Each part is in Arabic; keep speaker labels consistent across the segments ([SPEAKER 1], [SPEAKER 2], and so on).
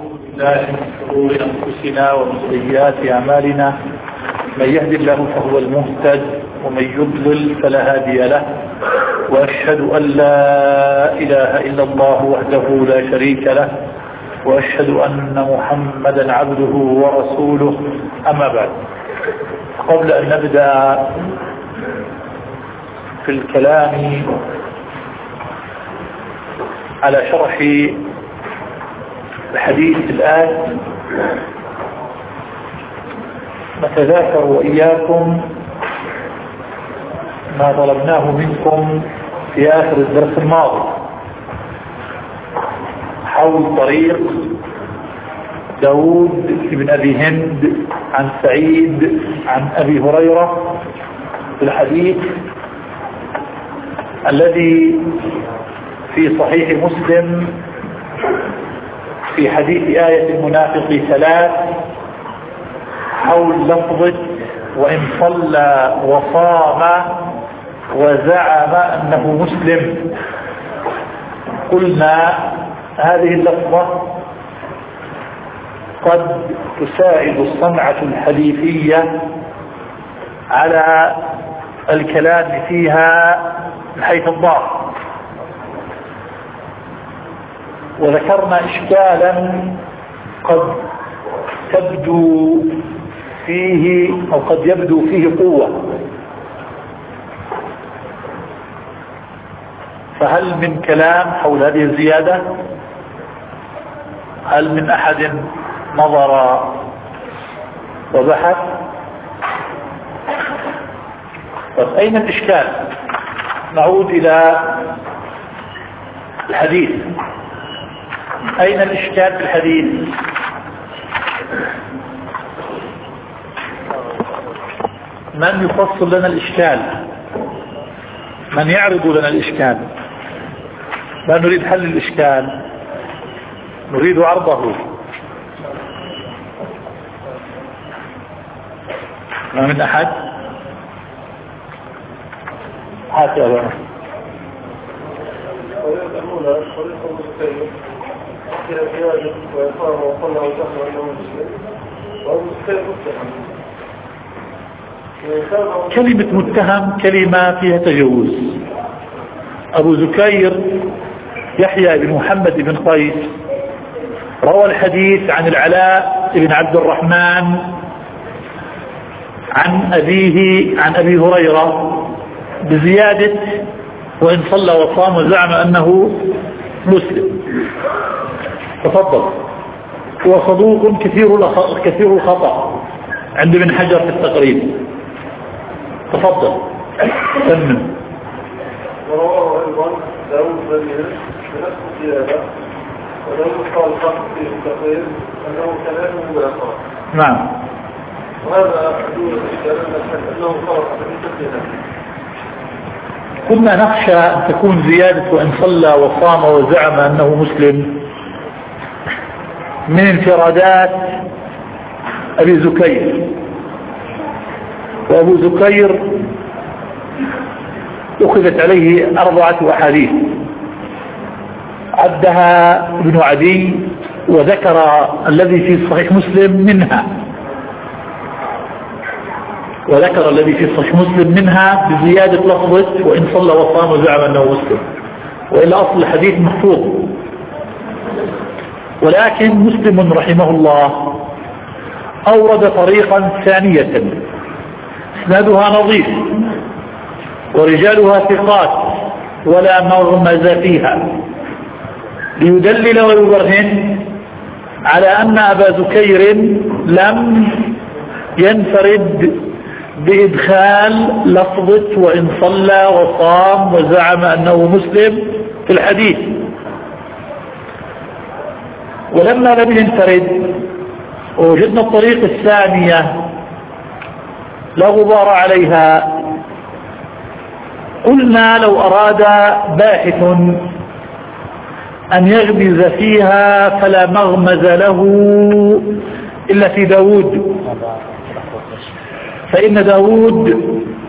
[SPEAKER 1] بالله من شرور أنفسنا ومن سيئات أعمالنا، من يهد الله فهو المهتد ومن يضلل فلا هادي له، وأشهد أن لا إله إلا الله وحده لا شريك له، وأشهد أن محمدا عبده ورسوله. أما بعد، قبل أن نبدأ في الكلام على شرح الحديث الآن، نتذاكر وإياكم ما طلبناه منكم في آخر الدرس الماضي حول طريق داود بن أبي هند عن سعيد عن أبي هريرة في الحديث الذي في صحيح مسلم في حديث آية المنافق 3 حول لفظة وإن صلى وصام وزعم أنه مسلم. قلنا هذه اللفظة قد تساعد الصنعة الحديثية على الكلام فيها من حيث الضابط، وذكرنا إشكالا قد تبدو فيه أو قد يبدو فيه قوة، فهل من كلام حول هذه الزيادة؟ هل من أحد نظر وبحث؟ طيب، أين الإشكال؟ نعود إلى الحديث. أين الإشكال في الحديث؟ من يفصل لنا الإشكال؟ من يعرض لنا الإشكال؟ لا نريد حل الإشكال، نريد عرضه. ما من أحد؟ هكذا كلمة متهم كلمة فيها تجوز. أبو زكير يحيى بن محمد بن قيس روى الحديث عن العلاء بن عبد الرحمن عن أبيه عن أبي هريرة بزيادة وإن صلى وصام وزعم أنه مسلم. تفضل. هو صدوق كثير الخطأ عند ابن حجر في التقريب. تفضل سمم.
[SPEAKER 2] ورواه أيضا داود بن بنفس الزيادة، وداود قال في التقريب أنه كلامه بأخر.
[SPEAKER 1] نعم.
[SPEAKER 2] وهذا دون الإشكال أنه خرق في تسليمه.
[SPEAKER 1] كنا نخشى أن تكون زيادة وإن صلى وصام وزعم أنه مسلم من انفرادات أبي زكير، وأبو زكير أخذت عليه 4 أحاديث عدها ابن عدي وذكر الذي في صحيح مسلم منها بزيادة لفظة وإن صلى وصام وزعم أنه مسلم، وإلا أصل الحديث محفوظ. ولكن مسلم رحمه الله أورد طريقا ثانية اسنادها نظيف ورجالها ثقات ولا مغمز فيها، ليدلل ويبرهن على أن أبا زكير لم ينفرد بإدخال لفظة وإن صلى وصام وزعم أنه مسلم في الحديث. ولما لم ينفرد ووجدنا الطريق الثانية لا غبار عليها، قلنا لو أراد باحث أن يغمز فيها فلا مغمز له إلا في داود، فإن داود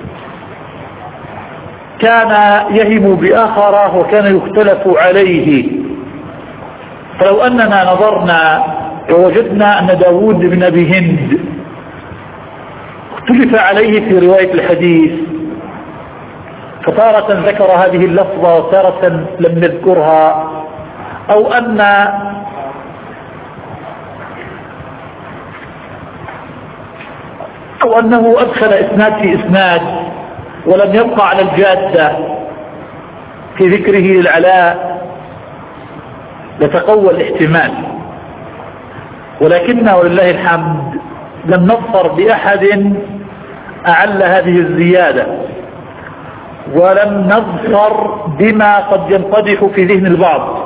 [SPEAKER 1] كان يهم بآخره وكان يختلف عليه. فلو أننا نظرنا ووجدنا أن داود بن أبي هند اختلف عليه في رواية الحديث، فتارة ذكر هذه اللفظة وتارة لم نذكرها، أو أنه أدخل إسناد في إسناد ولم يبقى على الجادة في ذكره للعلاء، لتقوى الاحتمال. ولكننا ولله الحمد لم نظفر بأحد أعل هذه الزيادة، ولم نظفر بما قد ينقدح في ذهن البعض،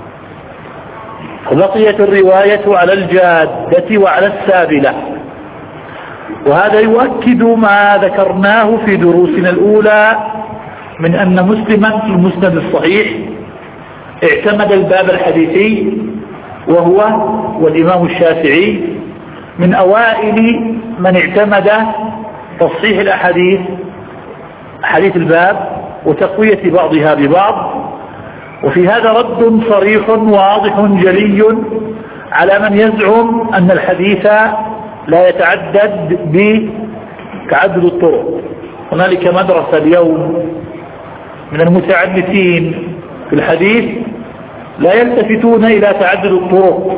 [SPEAKER 1] بقيت الرواية على الجادة وعلى السابلة. وهذا يؤكد ما ذكرناه في دروسنا الأولى من أن مسلما في المسند الصحيح اعتمد الباب الحديثي، وهو والإمام الشافعي من أوائل من اعتمد تصحيح الأحاديث، حديث الباب، وتقوية بعضها ببعض. وفي هذا رد صريح واضح جلي على من يزعم أن الحديث لا يتعدد بتعدد الطرق. هنالك مدرسة اليوم من المتعنتين في الحديث لا يلتفتون إلى تعدد الطرق،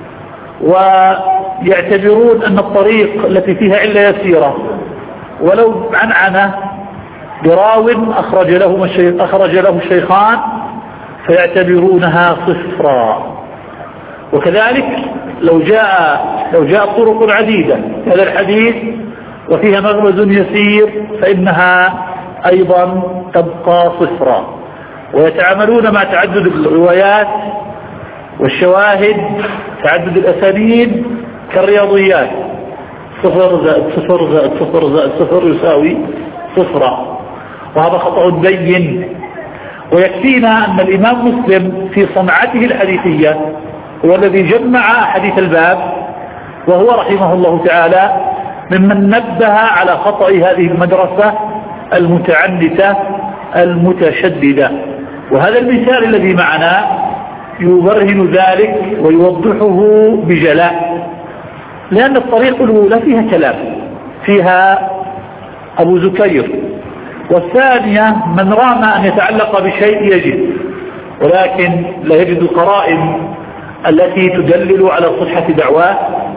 [SPEAKER 1] ويعتبرون أن الطريق التي فيها علة يسيرة ولو عنعنة براو أخرج له الشيخان فيعتبرونها صفرا. وكذلك لو جاء طرق عديدة هذا الحديث وفيها مغمز يسير فإنها أيضا تبقى صفرا. ويتعاملون مع تعدد الروايات والشواهد، تعدد الأسانيد كالرياضيات، 0 زائد 0 زائد 0 زائد 0 يساوي صفرا، وهذا خطأ بين. ويكفينا أن الإمام مسلم في صنعته الحديثية هو الذي جمع حديث الباب، وهو رحمه الله تعالى ممن نبه على خطأ هذه المدرسة المتعنتة المتشددة. وهذا المثال الذي معنا يبرهن ذلك ويوضحه بجلاء، لأن الطريق الأولى فيها كلام، فيها أبو زكير، والثانية من رام أن يتعلق بشيء يجد، ولكن لا يجد القرائن التي تدلل على صحة دعواه،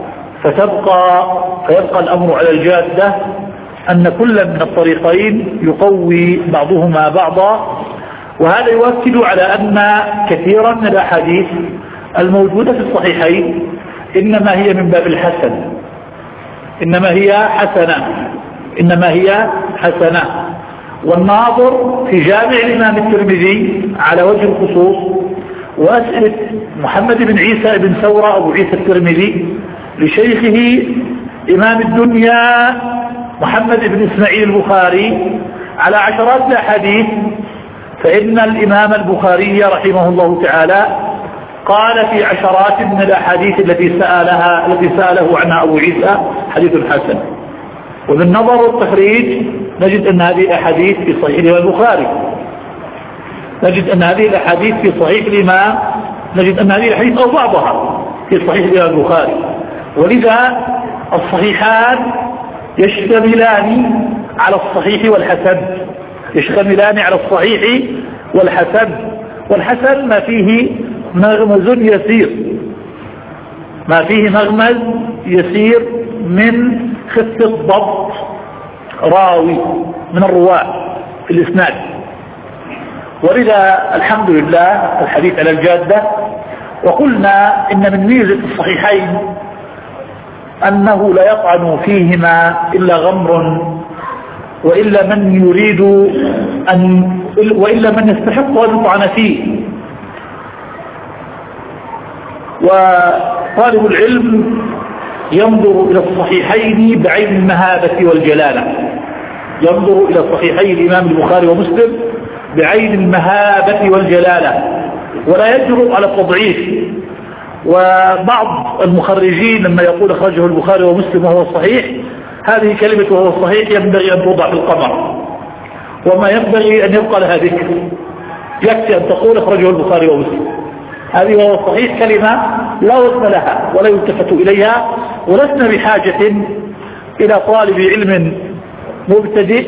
[SPEAKER 1] فيبقى الأمر على الجادة أن كل من الطريقين يقوي بعضهما بعضا. وهذا يؤكد على أن كثيرا من الأحاديث الموجودة في الصحيحين إنما هي من باب الحسن، إنما هي حسنة. والناظر في جامع الإمام الترمذي على وجه الخصوص وأسئلة محمد بن عيسى بن ثورة أبو عيسى الترمذي لشيخه إمام الدنيا محمد بن إسماعيل البخاري على عشرات الأحاديث، فإن الإمام البخاري رحمه الله تعالى قال في عشرات من الأحاديث التي سأله عنها أبو عيسى حديث حسن. وبالنظر والتخريج نجد أن هذه الأحاديث في صحيح الإمام البخاري، نجد أن هذه الأحاديث في صحيح الإمام، نجد أن هذه الأحاديث أو بعضها في صحيح الإمام البخاري. ولذا الصحيحان يشتملان على الصحيح والحسن، يشتملان على الصحيح والحسن. والحسن ما فيه مغمز يسير، ما فيه مغمز يسير من خفة ضبط راوي من الرواة في الإسناد. ولذا الحمد لله الحديث على الجادة. وقلنا إن من ميزة الصحيحين أنه لا يطعن فيهما إلا غمر، وإلا من يريد وإلا من يستحق أن يطعن فيه. وطالب العلم ينظر إلى الصحيحين بعين المهابة والجلالة، ينظر إلى صحيحي الإمام البخاري ومسلم بعين المهابة والجلالة، ولا يجرؤ على التضعيف. وبعض المخرجين لما يقول أخرجه البخاري ومسلم وهو صحيح، هذه كلمة وهو صحيح ينبغي أن توضع في القمر، وما ينبغي أن يبقى لها ذكر. يكفي أن تقول أخرجه البخاري ومسلم، هذه وهو صحيح كلمة لا وزن لها ولا يلتفت إليها، ولسنا بحاجة إلى طالب علم مبتدئ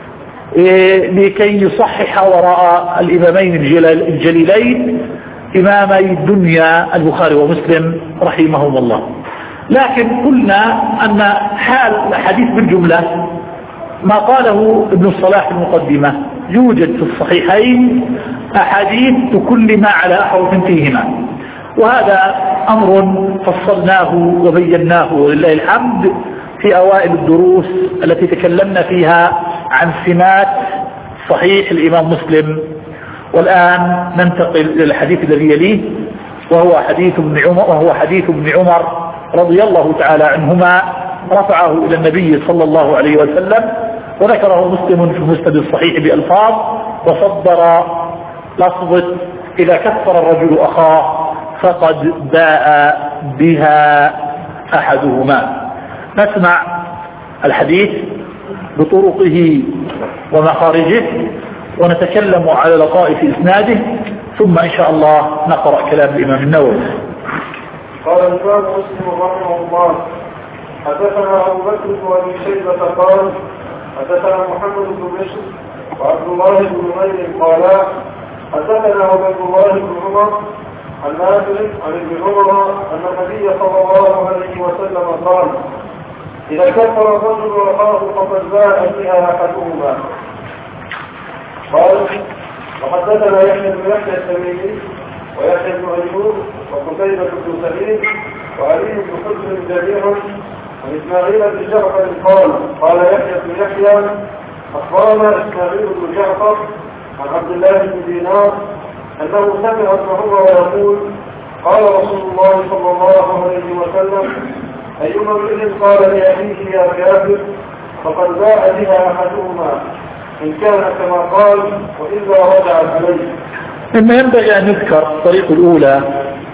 [SPEAKER 1] لكي يصحح وراء الإمامين الجليلين إمامي الدنيا البخاري ومسلم رحمهم الله. لكن قلنا أن حال الحديث بالجملة ما قاله ابن الصلاح المقدمة، يوجد في الصحيحين أحاديث تكلم على أحرف فيهما، وهذا أمر فصلناه وبيناه ولله الحمد في أوائل الدروس التي تكلمنا فيها عن سمات صحيح الإمام مسلم. والآن ننتقل إلى الحديث الذي يليه، وهو حديث ابن عمر رضي الله تعالى عنهما، رفعه إلى النبي صلى الله عليه وسلم، وذكره مسلم في المسند الصحيح بألفاظ، وصدر لفظة إذا كفر الرجل أخاه فقد باء بها أحدهما. نسمع الحديث بطرقه ومخارجه، ونتكلم على لطائف إسناده، ثم إن شاء الله نقرأ كلام الإمام النووي.
[SPEAKER 2] قال الإمام مسلم رحمه الله: حدثنا أبو بكر بن أبي شيبة قال حدثنا محمد بن بشر وعبد الله بن نمير قالا حدثنا عبد الله بن عمر عن نافع عن ابن عمر أن النبي صلى الله عليه وسلم قال: إذا كفر الرجل أخاه فقد باء بها أحدهما. قال: وحدثنا يحيى بن يحيى التميمي ويحيى بن أيوب وقتيبة بن سعيد وعلي بن حجر جرير عن إسماعيل بن جعفر قال يحيى بن يحيى أخبرنا إسماعيل بن جعفر عن عبد الله بن دينار أنه سمع ابن عمر يقول: قال رسول الله صلى الله عليه وسلم: أيما امرئ قال لأخيه يا كافر فقد باء بها أحدهما إن كان كما قال وإلا رجعت عليه.
[SPEAKER 1] مما ينبغي أن يذكر الطريق الأولى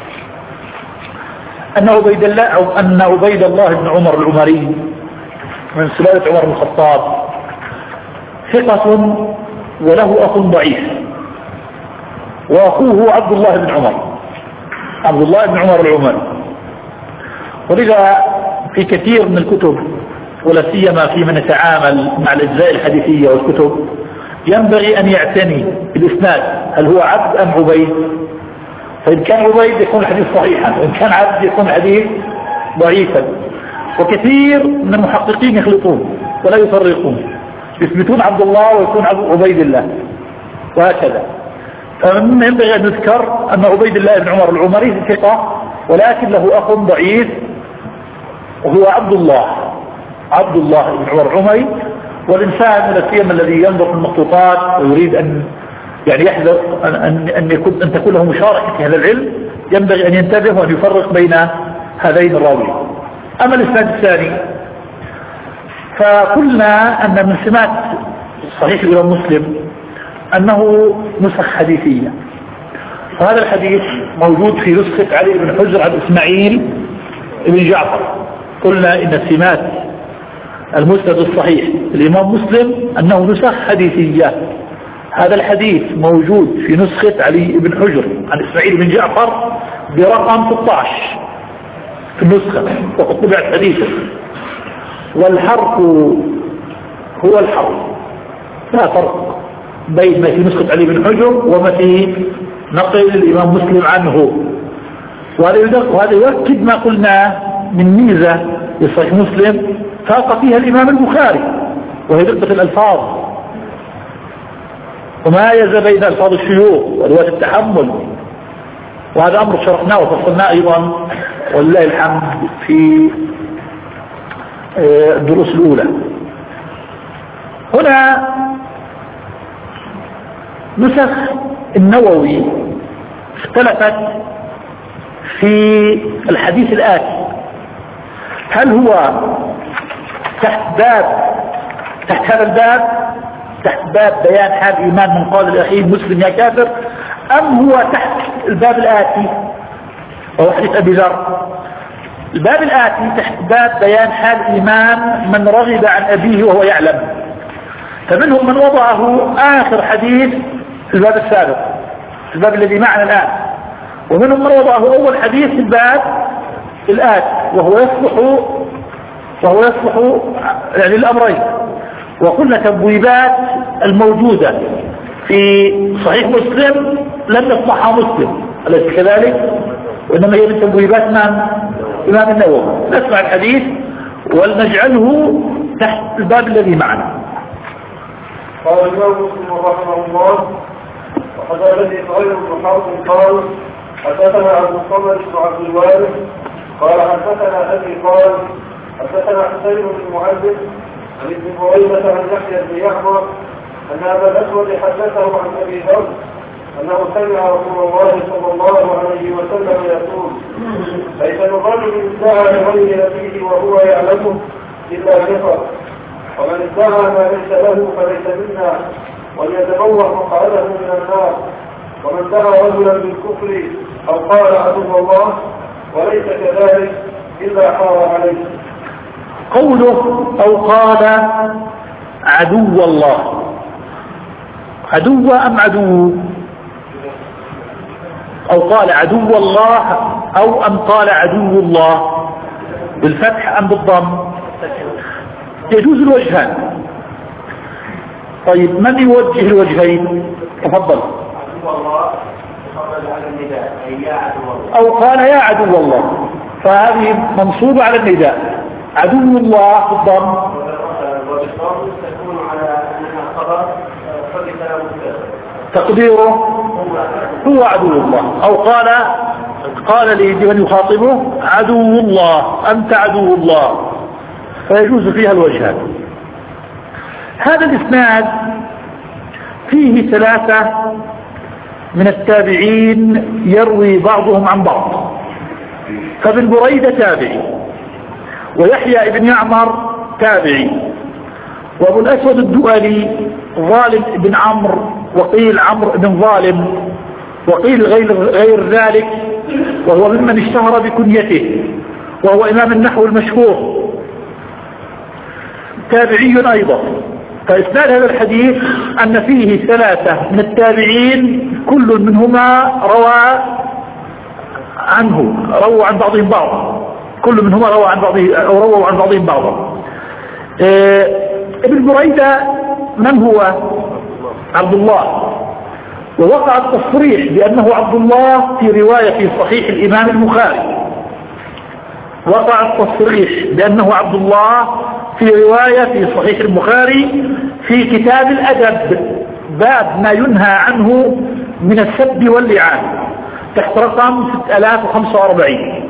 [SPEAKER 1] أن عبيد الله بن عمر العمري من سلالة عمر بن الخطاب ثقة وله أخ ضعيف، وأخوه عبد الله بن عمر العمري. ولذا في كثير من الكتب ولا سيما في من يتعامل مع الأجزاء الحديثية والكتب ينبغي أن يعتني بالإسناد، هل هو عبد أم عبيد؟ فإن كان عبيد يكون الحديث صحيحا، وإن كان عبد يكون الحديث ضعيفا. وكثير من المحققين يخلطون ولا يفرقون، يثبتون عبد الله ويكون عبيد الله وهكذا. فمما ينبغي أن نذكر أن عبيد الله بن عمر العمري ثقة، ولكن له أخ ضعيف وهو عبد الله بن عمر العمري. والإنسان من السيما الذي ينظر في المخطوطات ويريد أن يحذر أن تكون له مشاركة في هذا العلم، ينبغي أن ينتبه وأن يفرق بين هذين الراويين. أما الإسناد الثاني فقلنا أن من سمات صحيح الإمام مسلم أنه نسخ حديثية، فهذا الحديث موجود في نسخة علي بن حجر عن إسماعيل بن جعفر. قلنا إن سمات المسند الصحيح الإمام مسلم أنه نسخ حديثية. هذا الحديث موجود في نسخة علي بن حجر عن إسماعيل بن جعفر برقم 16 في النسخة، وقد طبعت حديثا. والحرف هو الحرف، لا فرق بين ما في نسخة علي بن حجر وما في نقل الإمام مسلم عنه. وهذا يؤكد ما قلنا من ميزة لصحيح مسلم فاق فيها الإمام البخاري، وهي دقة الألفاظ ومايز بين ألفاظ الشيوخ ورواية التحمل. وهذا أمر شرحناه وفصلناه أيضا ولله الحمد في الدروس الأولى. هنا نسخ النووي اختلفت في الحديث الآتي: هل هو تحت هذا الباب، تحت باب بيان حال إيمان من قال لأخيه مسلم يا كافر، أم هو تحت الباب الآتي وهو حديث أبي ذر؟ الباب الآتي تحت باب بيان حال إيمان من رغب عن أبيه وهو يعلم، فمنهم من وضعه آخر حديث في الباب السابق، في الباب الذي معنا الآن، ومنهم من وضعه أول حديث في الباب الآت، وهو يصلح يعني الأمرين. وقلنا تبويبات الموجودة في صحيح مسلم لم يصلحها مسلم، أليس كذلك؟ وإنما هي من تبويبات الإمام النووي. نسمع الحديث ولنجعله تحت الباب الذي معنا.
[SPEAKER 2] قال الإمام مسلم رحمه الله: وحدثني سهيل بن حرب قال حدثنا أبو الصمد بن عبد الوارث قال حدثنا أبي قال حدثنا حسين بن المعلم عن ابن بريدة عن يحيى بن يعمر أن أبا الأسود حدثه عن أبي ذر أنه سمع رسول الله صلى الله عليه وسلم يقول: ليس الرجل ادعى لغير نبيه وهو يعلمه إلا كفر، ومن ادعى ما ليس له فليس منا، وليتبوأ مقعده من النار. ومن دعا رجلا بالكفر أو قال عدو الله وليس كذلك إلا حار عليه.
[SPEAKER 1] قوله أو قال عدو الله، عدو أم عدو؟ أو قال عدو الله أو أم قال عدو الله بالفتح أم بالضم؟ يجوز الوجهان. طيب من يوجه الوجهين؟ تفضل. أو قال يا عدو الله، فهذه منصوبة على النداء. عدو الله بالضم
[SPEAKER 2] تكون على أنها خبر
[SPEAKER 1] تقديره هو عدو الله. أو قال لمن يخاطبه عدو الله، أنت عدو الله، فيجوز فيها الوجهان. هذا الإسناد فيه 3 من التابعين يروي بعضهم عن بعض. فابن بريدة تابعي، ويحيى بن يعمر تابعي، وابو الأسود الدؤلي ظالم بن عمرو، وقيل عمرو بن ظالم، وقيل غير ذلك، وهو ممن اشتهر بكنيته، وهو إمام النحو المشهور تابعي أيضا. فإسناد هذا الحديث أن فيه 3 من التابعين كل منهما روى عن بعضهم بعضا، كل منهما روى عن بعضهم أو رووا عن بعضهم بعضا. ابن بريدة من هو؟ عبد الله، ووقع التصريح بأنه عبد الله في رواية في صحيح الإمام البخاري. وقع التصريح بأنه عبد الله في رواية في صحيح البخاري في كتاب الأدب، باب ما ينهى عنه من السب واللعان، تحت رقم 6045.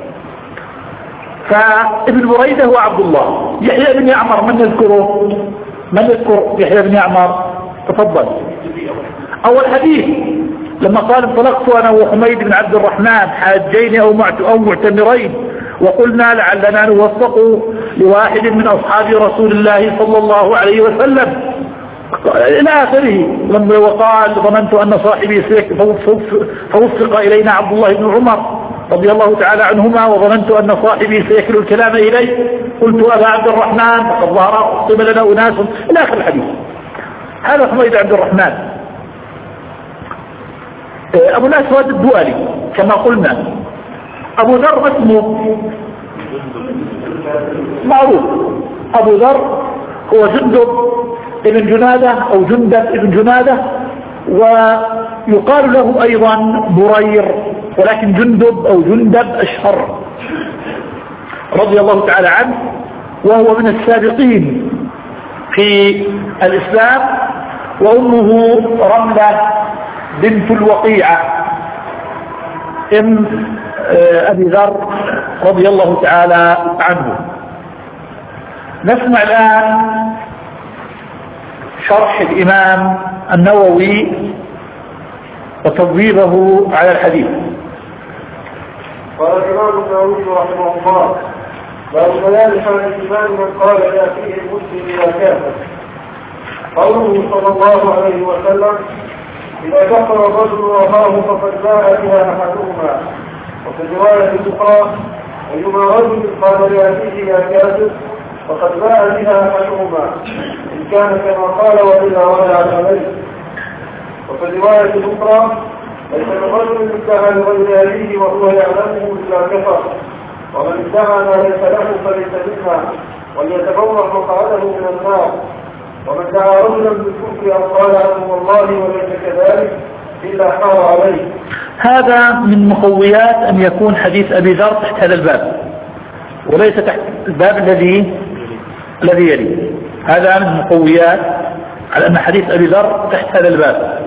[SPEAKER 1] فابن بريدة هو عبد الله. يحيى بن يعمر من نذكره؟ من يذكر يحيى بن يعمر؟ تفضل. أول حديث لما قال: انطلقت أنا وحميد بن عبد الرحمن حاجين أو معتمرين، وقلنا لعلنا نوفق لواحد من أصحاب رسول الله صلى الله عليه وسلم إلى آخره. لما وقال: ظننت أن صاحبي فوفق إلينا عبد الله بن عمر رضي الله تعالى عنهما، وظننت أن صاحبي سيكل الكلام إليه، قلت: أبا عبد الرحمن فقد ظهر قبلنا أناس، إلى آخر الحديث. هذا حميد عبد الرحمن. أبو الأسود الدؤلي كما قلنا. أبو ذر اسمه معروف، أبو ذر هو جندب ابن جنادة أو جندب ابن جنادة، ويقال له أيضا برير، ولكن جندب أو جندب أشهر رضي الله تعالى عنه، وهو من السابقين في الإسلام. وأمه رملة بنت الوقيعة ام أبي ذر رضي الله تعالى عنه. نسمع الآن شرح الإمام النووي وتبويبه على الحديث.
[SPEAKER 2] قال الإمام النووي رحمه الله: باب بيان حال الإيمان من قال يأتيه المسلم إلى كافر. قوله صلى الله عليه وسلم: إذا كفر الرجل وأخاه فقد باء بها أحدهما. وفي رواية أخرى: أيما رجل قال يأتيه يا كافر فقد باء بها أحدهما، إن كان كما قال وإلا رجع عليه. وفي رواية أخرى: ليس الرجل ادعى لغير أبيه وهو يعلمه إلا كفر، ومن ادعى ما ليس له فليس منا وليتبوأ مقعده من النار، ومن دعا رجلا بالكفر أو قال عنه والله وليس كذلك إلا حار عليه.
[SPEAKER 1] هذا من مقويات أن يكون حديث أبي ذر تحت هذا الباب وليس تحت الباب الذي يلي. هذا من مقويات على أن حديث أبي ذر تحت هذا الباب.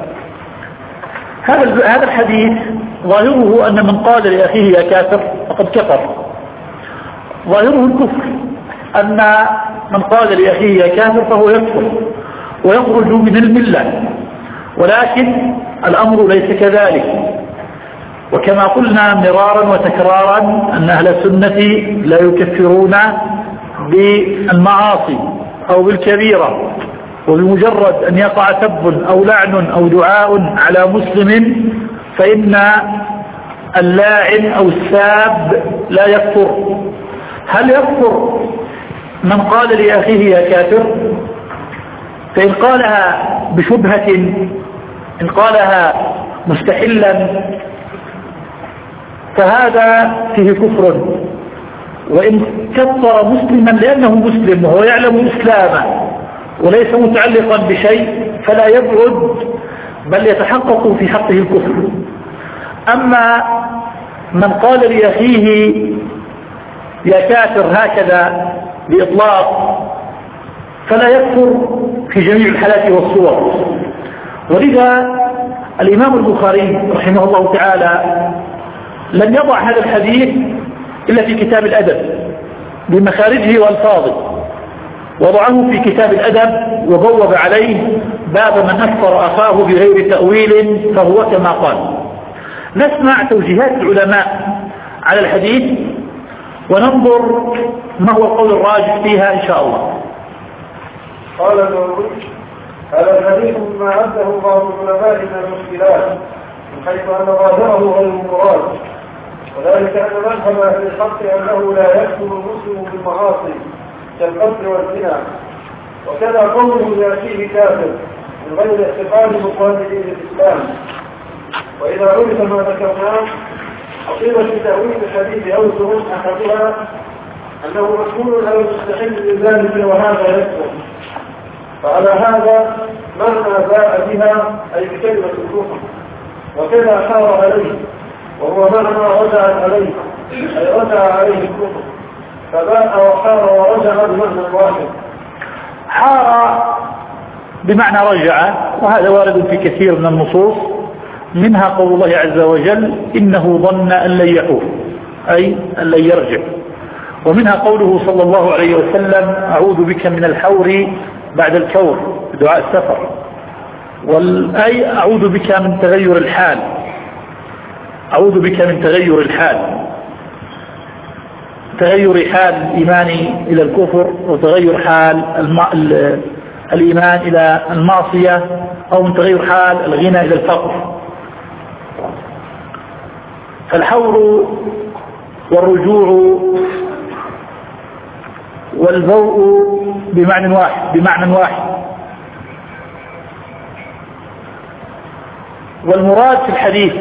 [SPEAKER 1] هذا الحديث ظاهره أن من قال لأخيه يا كافر فقد كفر، ظاهره الكفر، أن من قال لأخيه يا كافر فهو يكفر ويخرج من الملة، ولكن الأمر ليس كذلك. وكما قلنا مرارا وتكرارا أن أهل السنة لا يكفرون بالمعاصي أو بالكبيرة، وبمجرد أن يقع سب أو لعن أو دعاء على مسلم فإن اللاعن أو الساب لا يكفر. هل يكفر من قال لأخيه يا كافر؟ فإن قالها بشبهة، إن قالها مستحلا فهذا فيه كفر. وإن كفر مسلما لأنه مسلم وهو يعلم إسلامه وليس متعلقا بشيء فلا يبعد بل يتحقق في حقه الكفر. أما من قال لأخيه يا كافر هكذا بإطلاق فلا يكفر في جميع الحالات والصور. ولذا الإمام البخاري رحمه الله تعالى لم يضع هذا الحديث إلا في كتاب الأدب بمخارجه والفاظه، وضعه في كتاب الأدب وبوب عليه باب من أكفر أخاه بغير تأويل فهو كما قال. نسمع توجيهات العلماء على الحديث وننظر ما هو القول الراجح فيها إن شاء الله.
[SPEAKER 2] قال النووي: هذا الحديث مما عده بعض العلماء من المشكلات من حيث أن ظاهره غير مراد، وذلك أن مذهب أهل الحق أنه لا يكفر المسلم بالمعاصي كالقتل والزنا، وكذا قوله يأتيه كافر من غير اعتقاد مقابلين للإسلام. وإذا عرف ما ذكرناه أصيب في تأويل الحديث أوجه أحدها أنه مسؤول على المستحيل لذلك وهذا يكفر، فعلى هذا معنى باء بها أي بكلمة الكفر، وكذا حار عليه وهو معنى رجع عليه أي رجع عليه الكفر، فباء وحار ورجع بمعنى واحد.
[SPEAKER 1] حار بمعنى رجع، وهذا وارد في كثير من النصوص، منها قول الله عز وجل إنه ظن أن لن يحور أي أن لن يرجع، ومنها قوله صلى الله عليه وسلم أعوذ بك من الحور بعد الكور دعاء السفر، أي أعوذ بك من تغير الحال، أعوذ بك من تغير الحال، تغير حال الإيمان إلى الكفر وتغير حال الإيمان إلى المعصية، أو من تغير حال الغنى إلى الفقر. فالحور والرجوع والبوء بمعنى واحد. والمراد في الحديث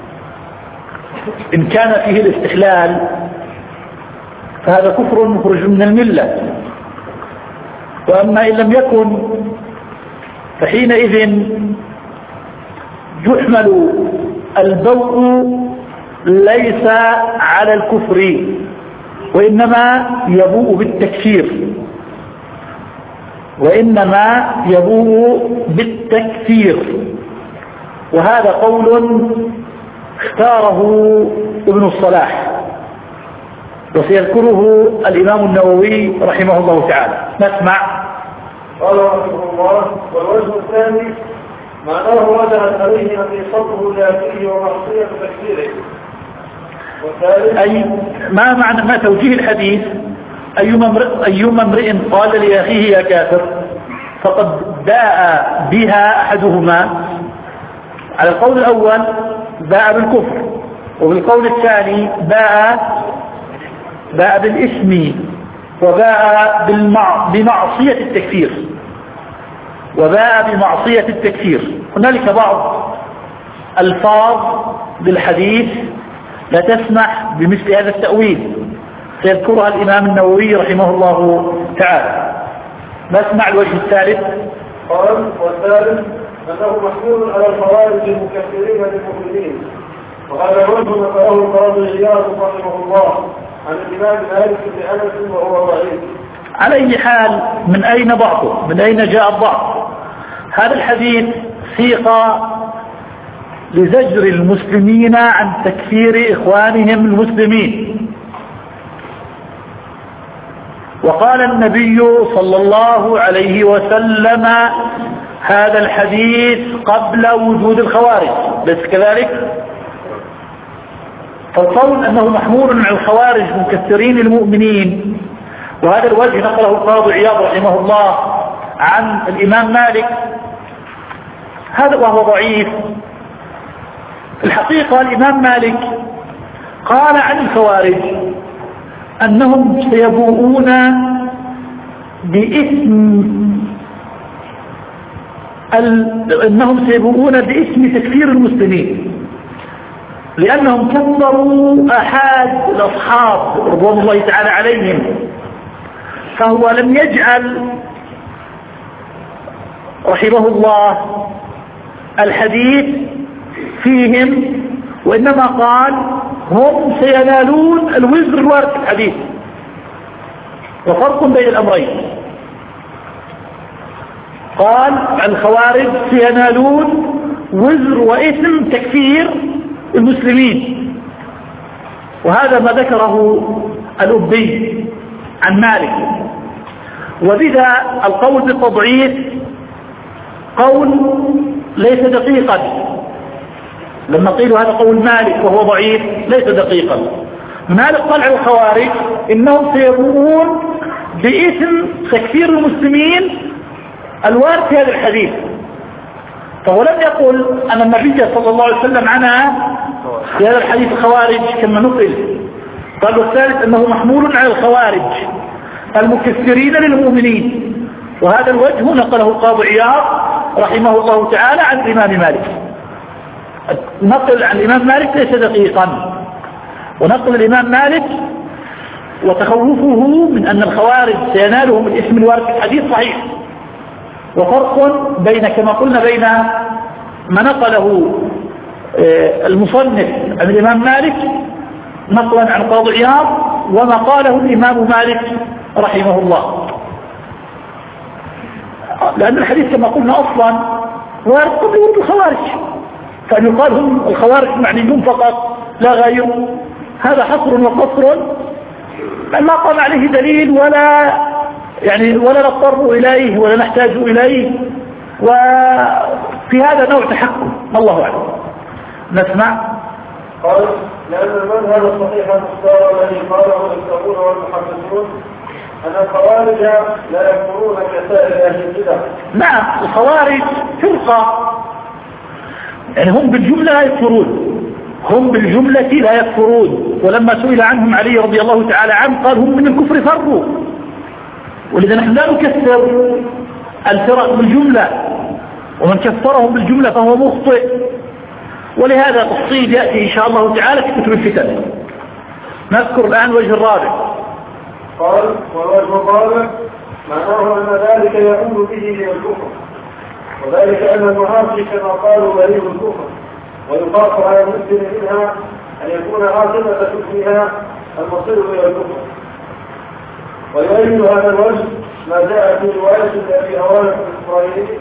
[SPEAKER 1] إن كان فيه الاستحلال فهذا كفر مخرج من الملة، وأما إن لم يكن فحينئذ يحمل البوء ليس على الكفر وإنما يبوء بالتكفير، وهذا قول اختاره ابن الصلاح وسيذكره الإمام النووي رحمه الله تعالى. نسمع.
[SPEAKER 2] قال رحمه الله: والوجه الثاني معناه رجعت عليه أن يصبه لأكله ومعصية تكفيره.
[SPEAKER 1] أي ما معنى ما توجيه الحديث؟ أيما امرئ قال لأخيه يا كافر فقد باء بها أحدهما، على القول الأول باء بالكفر، وبالقول الثاني باء بالإثم، وباء بمعصية التكفير، هنالك بعض ألفاظ للحديث لا تسمح بمثل هذا التأويل سيذكرها الإمام النووي رحمه الله تعالى. نسمع الوجه الثالث.
[SPEAKER 2] قال والثالث أنه محمول على الخوارج المكفرين للمؤمنين، وهذا الوجه نقله القاضي عياض رحمه الله عن الإمام مالك بن أنس وهو ضعيف.
[SPEAKER 1] على أي حال من أين ضعفه؟ من أين جاء الضعف؟ هذا الحديث سيق لزجر المسلمين عن تكفير إخوانهم المسلمين، وقال النبي صلى الله عليه وسلم هذا الحديث قبل وجود الخوارج، ليس كذلك؟ فالقول أنه محمول على الخوارج مكثرين المؤمنين، وهذا الوجه نقله القاضي عياض رحمه الله عن الإمام مالك، هذا وهو ضعيف. في الحقيقة الإمام مالك قال عن الخوارج أنهم سيبوؤون باسم تكفير المسلمين، لأنهم كفروا أحد الأصحاب رضوان الله تعالى عليهم، فهو لم يجعل رحمه الله الحديث فيهم، وإنما قال هم سينالون الوزر الوارد في الحديث، وفرق بين الأمرين. قال الخوارج سينالون وزر وإثم تكفير المسلمين، وهذا ما ذكره الأبي عن مالك. وبذا القول بالتضعيف قول ليس دقيقا، لما قيل هذا قول مالك وهو ضعيف ليس دقيقا. مالك قال على الخوارج إنهم سيبوؤون باسم تكفير المسلمين الوارد في هذا الحديث، فهو لم يقل أن النبي صلى الله عليه وسلم عنها في هذا الحديث الخوارج كما نقل. قال والثالث أنه محمول على الخوارج المكفرين للمؤمنين، وهذا الوجه نقله القاضي عياض رحمه الله تعالى عن الإمام مالك. نقل عن الإمام مالك ليس دقيقا، ونقل الإمام مالك وتخوفه من أن الخوارج سينالهم الاسم الوارد في الحديث صحيح. وفرق بين كما قلنا بين ما نقله المصنف عن الإمام مالك نقلا عن قاضي عياض وما قاله الإمام مالك رحمه الله، لأن الحديث كما قلنا أصلا وارد قبل ورود الخوارج، فأن يقال هم الخوارج معنيون فقط لا غير، هذا حصر وقصر ما قام عليه دليل ولا نضطر إليه ولا نحتاج إليه، وفي هذا نوع تحكم الله أعلم. نسمع.
[SPEAKER 2] قال لأن المذهب الصحيح المختار الذي قاله المتقون والمحدثون أن الخوارج لا يكفرون كسائر أهل البدع.
[SPEAKER 1] نعم، الخوارج فرقة، يعني هم بالجملة لا يكفرون، هم بالجملة لا يكفرون. ولما سئل عنهم علي رضي الله تعالى عنه قال هم من الكفر فروا، ولذا نحن لا نكفر الفرق بالجملة، ومن كفرهم بالجملة فهو مخطئ. ولهذا تفصيل يأتي إن شاء الله تعالى في كتب الفتن. نذكر الآن الوجه الرابع.
[SPEAKER 2] قال والوجه الرابع معناه أن ذلك يعود به إلى الكفر، وذلك أن المعاصي كما قالوا بريء الكفر، ويخاف على المسلم منها أن يكون عاصمة حكمها المصير إلى الكفر. ويؤيد هذا الوجه ما جاء في رواية أبي هريرة الإسرائيلي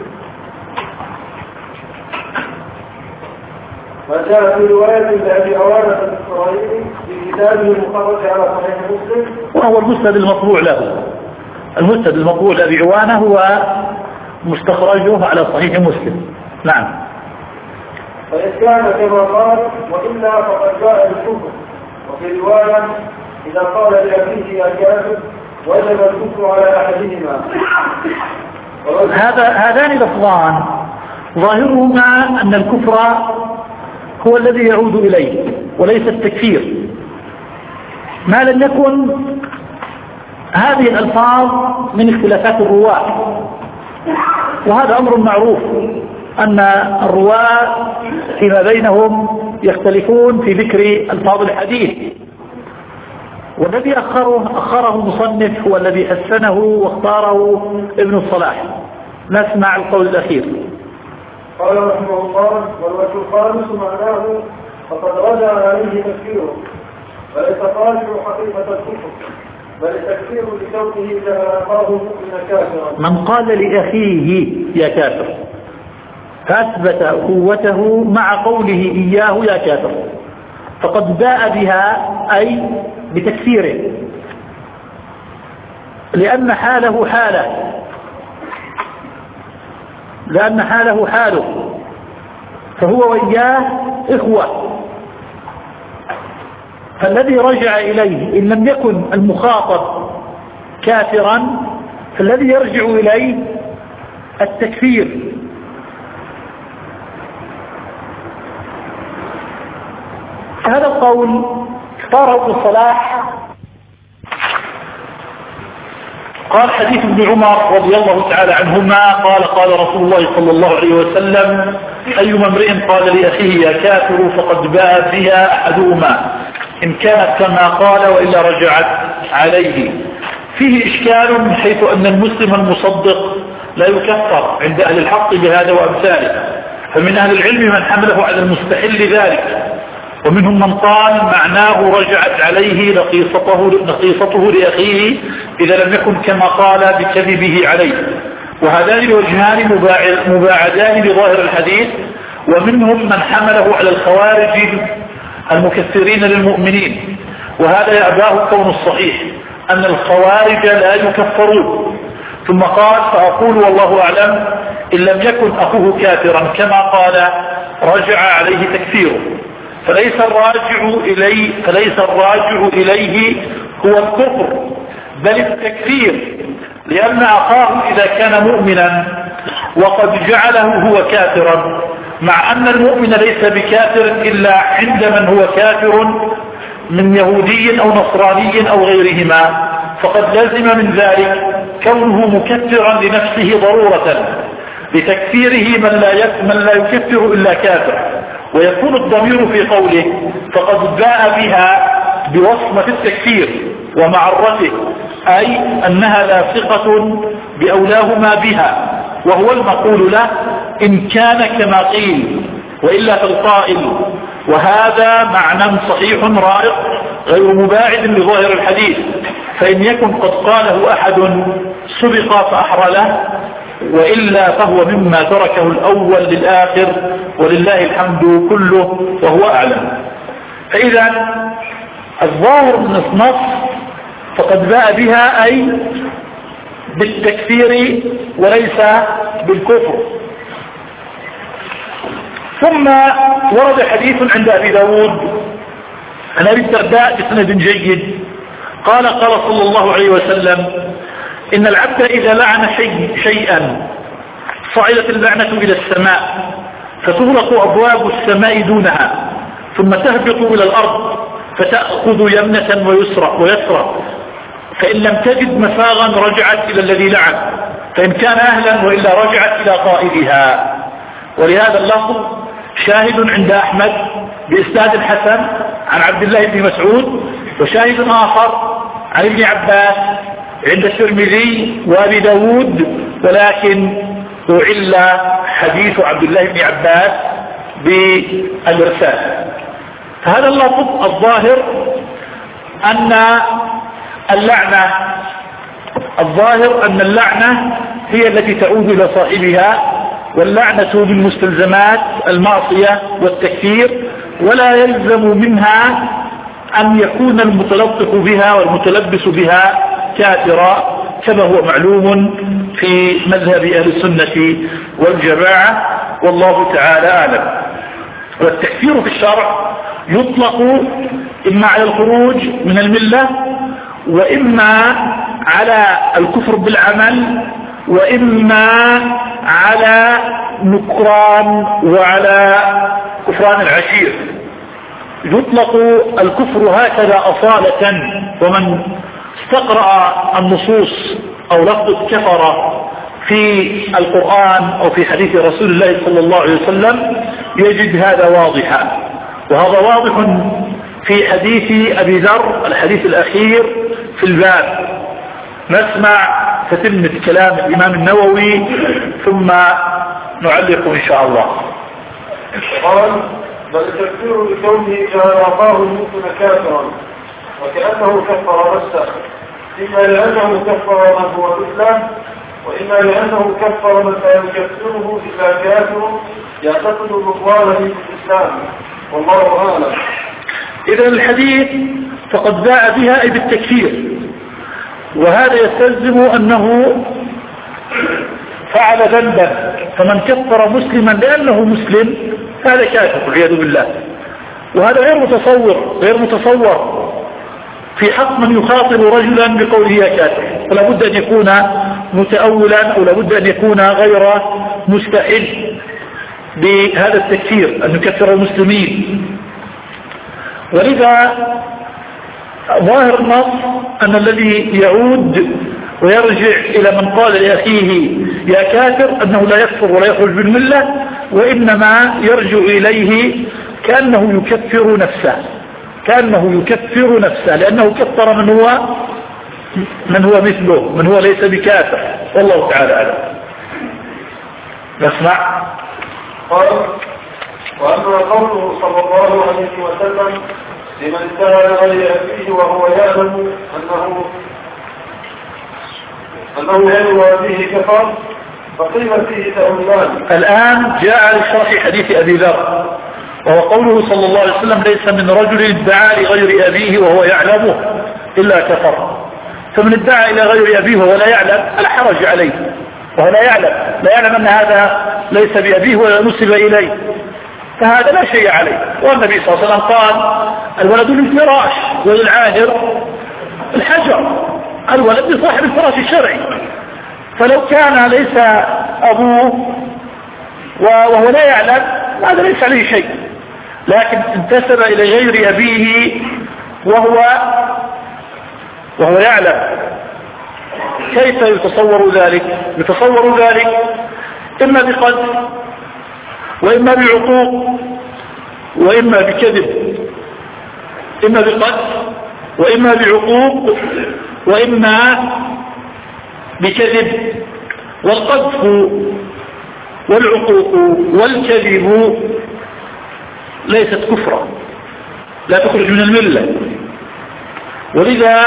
[SPEAKER 2] لأبي هريرة الإسرائيلي في كتابه المخرج على صحيح مسلم،
[SPEAKER 1] وهو المسند المطبوع له. المسند المطبوع لأبي عوانة هو مستخرجه على صحيح مسلم. نعم.
[SPEAKER 2] فإن كان كما قال وإلا فقد جاء بالكفر. وفي رواية إذا قال لأبيه يا كافر وجب الكفر على أحدهما.
[SPEAKER 1] هذان لفظان ظاهرهما أن الكفر هو الذي يعود إليه وليس التكفير، ما لم يكن هذه الألفاظ من اختلافات الرواة، وهذا أمر معروف. أن الرواة فيما بينهم يختلفون في ذكر ألفاظ الحديث، والذي أخره المصنف هو الذي حسنه واختاره ابن الصلاح. نسمع القول الأخير.
[SPEAKER 2] قال رحمه الله: والوجه الخامس معناه فقد رجع عليه تفسيره، وليس راجع حقيقة الكفر، بل التكفير لكونه جعل أخاه مؤمنا كافرا.
[SPEAKER 1] من قال لأخيه يا كافر فأثبت قوته مع قوله إياه يا كافر، فقد باء بها أي بتكفيره، لأن حاله حاله، فهو وإياه إخوة. فالذي رجع إليه إن لم يكن المخاطب كافرا فالذي يرجع إليه التكفير. هذا القول اختاره ابن الصلاح. قال: حديث ابن عمر رضي الله تعالى عنهما قال: قال رسول الله صلى الله عليه وسلم: أيما امرئ قال لأخيه يا كافر فقد باء بها أحدهما، إن كانت كما قال وإلا رجعت عليه. فيه إشكال من حيث أن المسلم المصدق لا يكفر عند أهل الحق بهذا وأمثاله، فمن أهل العلم من حمله على المستحل ذلك، ومنهم من قال معناه رجعت عليه نقيصته لأخيه إذا لم يكن كما قال بكذبه عليه. وهذان الوجهان مباعدان لظاهر الحديث. ومنهم من حمله على الخوارج المكثرين للمؤمنين، وهذا يأباه كون الصحيح أن الخوارج لا يكفرون. ثم قال: فأقول والله أعلم إن لم يكن أخوه كافرا كما قال رجع عليه تكفيره، فليس الراجع إليه هو الكفر بل التكفير، لأن أخاه إذا كان مؤمنا وقد جعله هو كافرا، مع أن المؤمن ليس بكافر إلا عند من هو كافر من يهودي أو نصراني أو غيرهما، فقد لازم من ذلك كونه مكفرا لنفسه ضرورة لتكفيره من لا يكفر إلا كافر. ويكون الضمير في قوله فقد باء بها بوصمة التكفير ومعرته، أي أنها لاصقة بأولاهما بها، وهو المقول له إن كان كما قيل وإلا فالقائل. وهذا معنى صحيح رائق غير مباعد لظاهر الحديث، فإن يكن قد قاله أحد سبق فأحرى له، وإلا فهو مما تركه الأول للآخر، ولله الحمد كله وهو أعلم. فإذا الظاهر من النص فقد باء بها أي بالتكفير وليس بالكفر. ثم ورد حديث عند أبي داود عن أبي الدرداء بسند جيد قال: قال صلى الله عليه وسلم: إن العبد إذا لعن شيئا صعدت اللعنة إلى السماء فتغلق أبواب السماء دونها، ثم تهبط إلى الأرض فتأخذ يمنة ويسرى، فإن لم تجد مفاغا رجعت إلى الذي لعن، فإن كان أهلا وإلا رجعت إلى قائلها. ولهذا اللفظ شاهد عند أحمد بإسناد حسن عن عبد الله بن مسعود، وشاهد آخر عن ابن عباس عند الترمذي وأبي داود، ولكن أعل حديث عبد الله بن عباس بالإرسال. فهذا اللفظ الظاهر أن اللعنة هي التي تعود إلى صاحبها، واللعنة من مستلزمات المعصية والتكفير، ولا يلزم منها أن يكون المتلطف بها والمتلبس بها كافرا، كما هو معلوم في مذهب أهل السنة والجماعة، والله تعالى أعلم. والتكفير في الشرع يطلق إما على الخروج من الملة، وإما على الكفر بالعمل، وإما على نكران وعلى كفران العشير. يطلق الكفر هكذا أصالة، ومن استقرأ النصوص أو لفظ كفر في القرآن أو في حديث رسول الله صلى الله عليه وسلم يجد هذا واضحا. وهذا واضح في حديث أبي ذر الحديث الأخير في الباب. نسمع فتمة كلام الإمام النووي ثم نعلق إن شاء الله.
[SPEAKER 2] قال: بل التكفير لكونه جعل أخاه المسلم كافرا وكأنه كفر نفسه، إما لأنه كفر من هو مثله، وإما لأنه كفر من لا يكفره إلا كافر يعتقد بطلانه في الإسلام، والله أعلم.
[SPEAKER 1] إذا الحديث فقد باء بها أي بالتكفير، وهذا يستلزم أنه فعل ذنبا، فمن كفر مسلما لأنه مسلم هذا كافر والعياذ بالله. وهذا غير متصور في حق من يخاطب رجلا بقوله يا كافر، فلا بد أن يكون متأولا أو لا بد أن يكون غير مستحل بهذا التكفير أن يكفر المسلمين. ولذا ظاهر النص أن الذي يعود ويرجع إلى من قال لأخيه يا كافر أنه لا يكفر ولا يخرج بالملة، وإنما يرجع إليه كأنه يكفر نفسه لأنه كفر من هو مثله، من هو ليس بكافر، والله تعالى أعلم. نسمع.
[SPEAKER 2] قال: وأما قوله صلى الله عليه وسلم لمن ادعى لغير أبيه وهو يعلم أنه ينوى به كفر، فقيل فيه تأويلان.
[SPEAKER 1] الآن جاء لشرح حديث أبي ذر، وهو قوله صلى الله عليه وسلم ليس من رجل ادعى لغير أبيه وهو يعلمه إلا كفر. فمن ادعى إلى غير أبيه وهو لا يعلم فلا حرج عليه، وهو لا يعلم أن هذا ليس بأبيه ولا نسب إليه، فهذا لا شيء عليه. والنبي صلى الله عليه وسلم قال: الولد للفراش وللعاهر الحجر، الولد لصاحب الفراش الشرعي. فلو كان ليس أبوه وهو لا يعلم هذا ليس عليه شيء، لكن انتسب إلى غير أبيه وهو يعلم. كيف يتصور ذلك؟ يتصور ذلك إما بقذف وإما بعقوق وإما بكذب، إما بقذف وإما بعقوق وإما بكذب. والقذف والعقوق والكذب ليست كفرا، لا تخرج من الملة. ولذا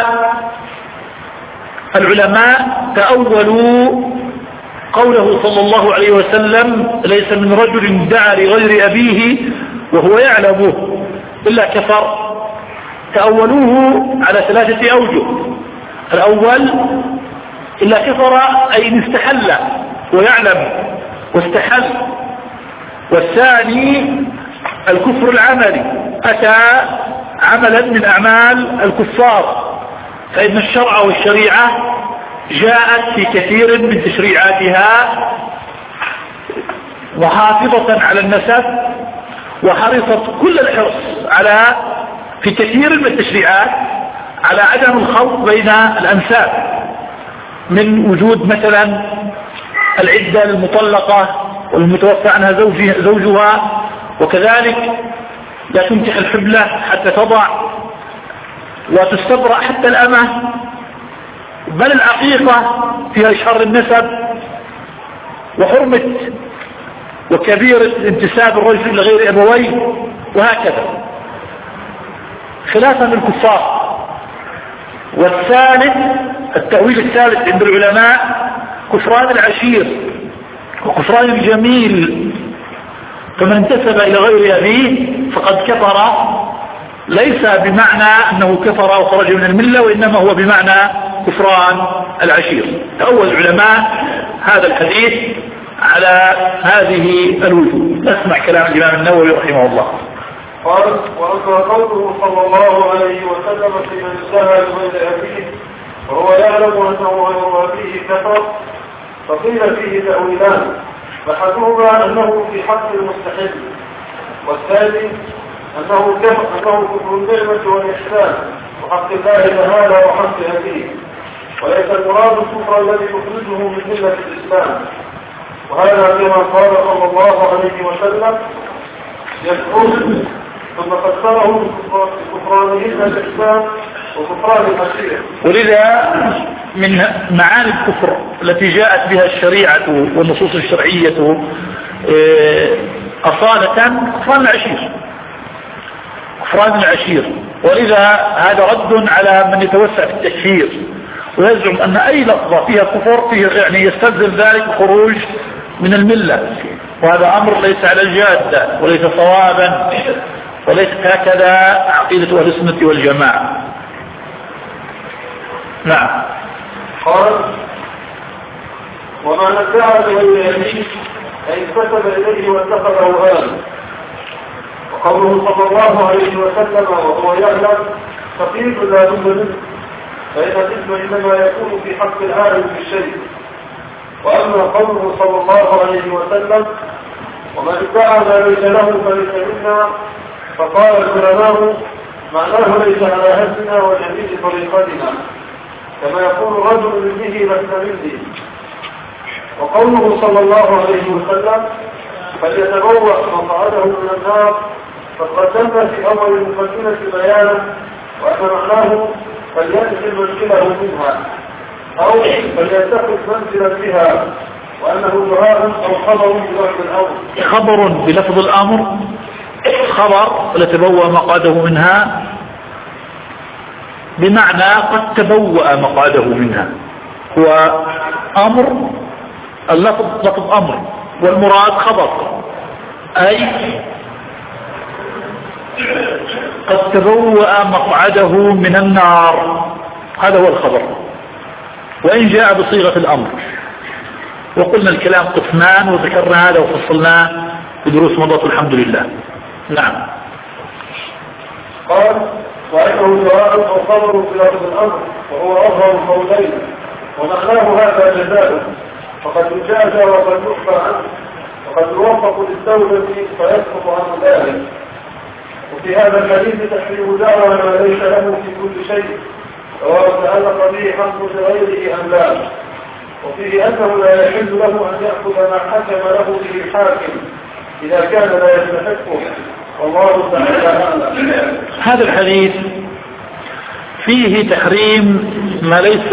[SPEAKER 1] العلماء تأولوا قوله صلى الله عليه وسلم ليس من رجل دعا لغير أبيه وهو يعلمه إلا كفر، تأولوه على 3 أوجه. الأول إلا كفر أي إن استحل ويعلم واستحل. والثاني الكفر العملي، أتى عملا من أعمال الكفار، فإن الشرع والشريعة جاءت في كثير من تشريعاتها محافظة على النسب، وحرصت كل الحرص في كثير من التشريعات على عدم الخلط بين الأنساب، من وجود مثلا العدة للمطلقة والمتوفى عنها زوجها، وكذلك لا تنكح الحبلة حتى تضع، وتستبرأ حتى الأمة، بل العقيقة فيها إشهار النسب وحرمة وكبيرة انتساب الرجل لغير أبويه، وهكذا خلافا للكفار. والثالث التأويل الثالث عند العلماء كفران العشير وكفران الجميل، فمن انتسب إلى غير أبيه فقد كفر، ليس بمعنى أنه كفر وخرج من الملة، وإنما هو بمعنى كفران العشير. تأول العلماء هذا الحديث على هذه الوجوه. نسمع كلام الإمام النووي رحمه الله.
[SPEAKER 2] قال: وأما قوله صلى الله عليه وسلم في من ادعى لغير أبيه وهو يعلم أنه غير أبيه كفر، فقيل فيه تأويلان: أحدهما أنه في حق المستحيل، والثاني أنه كفر النعمة والإحسان وحق الله تعالى وحق أبيه. وليس المراد الكفر الذي يخرجه من ملة الإسلام. وهذا كما قال صلى الله عليه وسلم: يكفرون، ثم فسره بكفرانهن الإسلام وكفران المسيح.
[SPEAKER 1] ولذا من معاني الكفر التي جاءت بها الشريعة والنصوص الشرعية أصالة كفران العشير. ولذا هذا رد على من يتوسع في التكفير ويزعم أن أي لفظة فيها كفر فيه يعني يستلزم ذلك الخروج من الملة، وهذا أمر ليس على الجادة وليس صوابا وليس هكذا عقيدة أهل السنة والجماعة. نعم.
[SPEAKER 2] قال: وما ندعى بغير يمين أن انتسب إليه واتخذ أوهام. وقوله صلى الله عليه وسلم وهو يعلم خفيف لا بد منه، فإن الإثم إنما يكون في حق العالم بالشيء. وأما قوله صلى الله عليه وسلم: ومن ادعى ما ليس له فليس منا، فقال العلماء معناه ليس على هدنا وجميع طريقتنا، كما يقول رجل به لست مني. وقوله صلى الله عليه وسلم: فليتبوأ مقعده من النار، قد قدمنا في أول المقدمة بيانا، وأن معناه فلينزل منزله منها أو فليتخذ منزلا بها، وأنه دعاء أو خبر بلفظ الأمر.
[SPEAKER 1] خبر بلفظ الأمر، خبر فليتبوأ مقعده منها بمعنى قد تبوأ مقعده منها، هو أمر، اللفظ لفظ أمر، والمراد خبر، أي قد تبوأ مقعده من النار، هذا هو الخبر، وإن جاء بصيغة الأمر. وقلنا الكلام قسمان وذكرنا هذا وفصلناه بدروس مضت الحمد لله. نعم.
[SPEAKER 2] قال: وأنه دعاء أو خبر بلفظ الأمر، وهو أظهر القولين، ومعناه هذا جزاء، فقد يجازى وقد يخفى عنه، وقد يوفق للتوبة فيسقط عنه ذلك. وفي هذا الحديث تحريم دعوى ما ليس له في كل شيء، سواء تعلق به حق لغيره أم لا. وفيه أنه لا يحل له أن يأخذ ما حكم له به الحاكم إذا كان لا يستحقه، والله تعالى أعلم.
[SPEAKER 1] هذا الحديث فيه تحريم ما ليس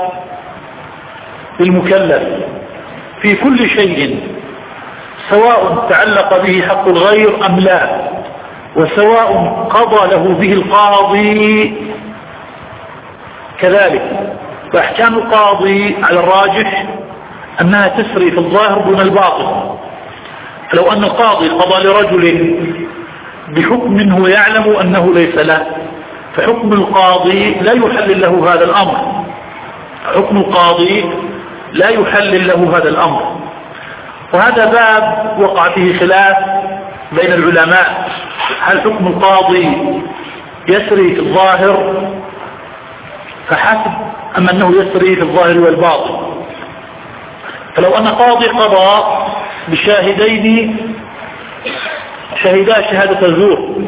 [SPEAKER 1] بالمكلف في كل شيء، سواء تعلق به حق الغير أم لا، وسواء قضى له به القاضي كذلك. فأحكام القاضي على الراجح أنها تسري في الظاهر دون الباطن. فلو أن القاضي قضى لرجل بحكم هو يعلم أنه ليس له، فحكم القاضي لا يحلل له هذا الأمر، حكم القاضي لا يحلل له هذا الأمر. وهذا باب وقع فيه خلاف بين العلماء، هل حكم القاضي يسري في الظاهر فحسب أم أنه يسري في الظاهر والباطن؟ فلو أن قاضي قضى بشاهدين شهدا شهادة الزور،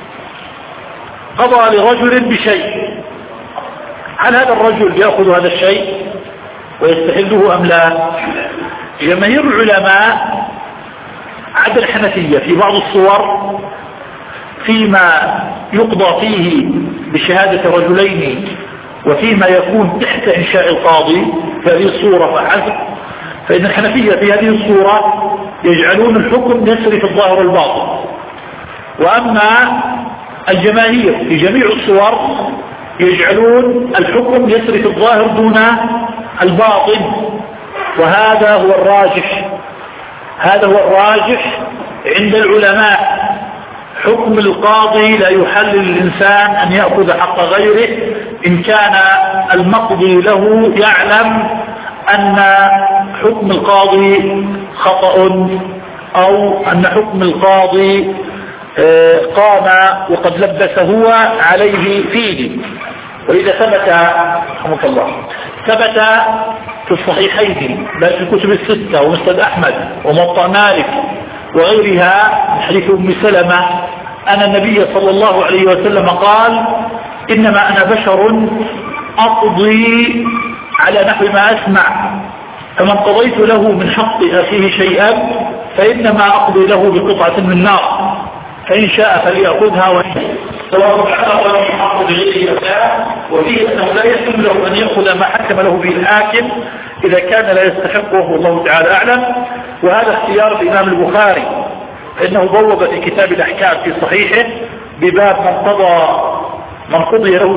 [SPEAKER 1] قضى لرجل بشيء، هل هذا الرجل يأخذ هذا الشيء ويستحله أم لا؟ جماهير العلماء عدا الحنفية في بعض الصور فيما يقضى فيه بشهادة رجلين وفيما يكون تحت إنشاء القاضي في هذه الصورة فحسب، فإن الحنفية في هذه الصورة يجعلون الحكم يسري في الظاهر والباطن. وأما الجماهير في جميع الصور يجعلون الحكم يسري في الظاهر دون الباطن، وهذا هو الراجح، هذا هو الراجح عند العلماء. حكم القاضي لا يحلل الإنسان أن يأخذ حق غيره إن كان المقضي له يعلم أن حكم القاضي خطأ، أو أن حكم القاضي قام وقد لبس هو عليه فيه. وإذا ثبت رحمك الله ثبت في الصحيحين بل في الكتب الستة ومسند أحمد وموطأ مالك وغيرها حديث أم سلمة أن النبي صلى الله عليه وسلم قال: إنما أنا بشر أقضي على نحو ما أسمع، فمن قضيت له من حق أخيه شيئا فإنما أقضي له بقطعة من نار، فإن شاء فليأخذها سواء حقق له حق بغيره لا. وفيه أنه لا يحل له أن يأخذ ما حكم له به الحاكم إذا كان لا يستحقه، والله تعالى أعلم. وهذا اختيار الإمام البخاري، فإنه بوب في كتاب الأحكام في صحيحه بباب من قضي له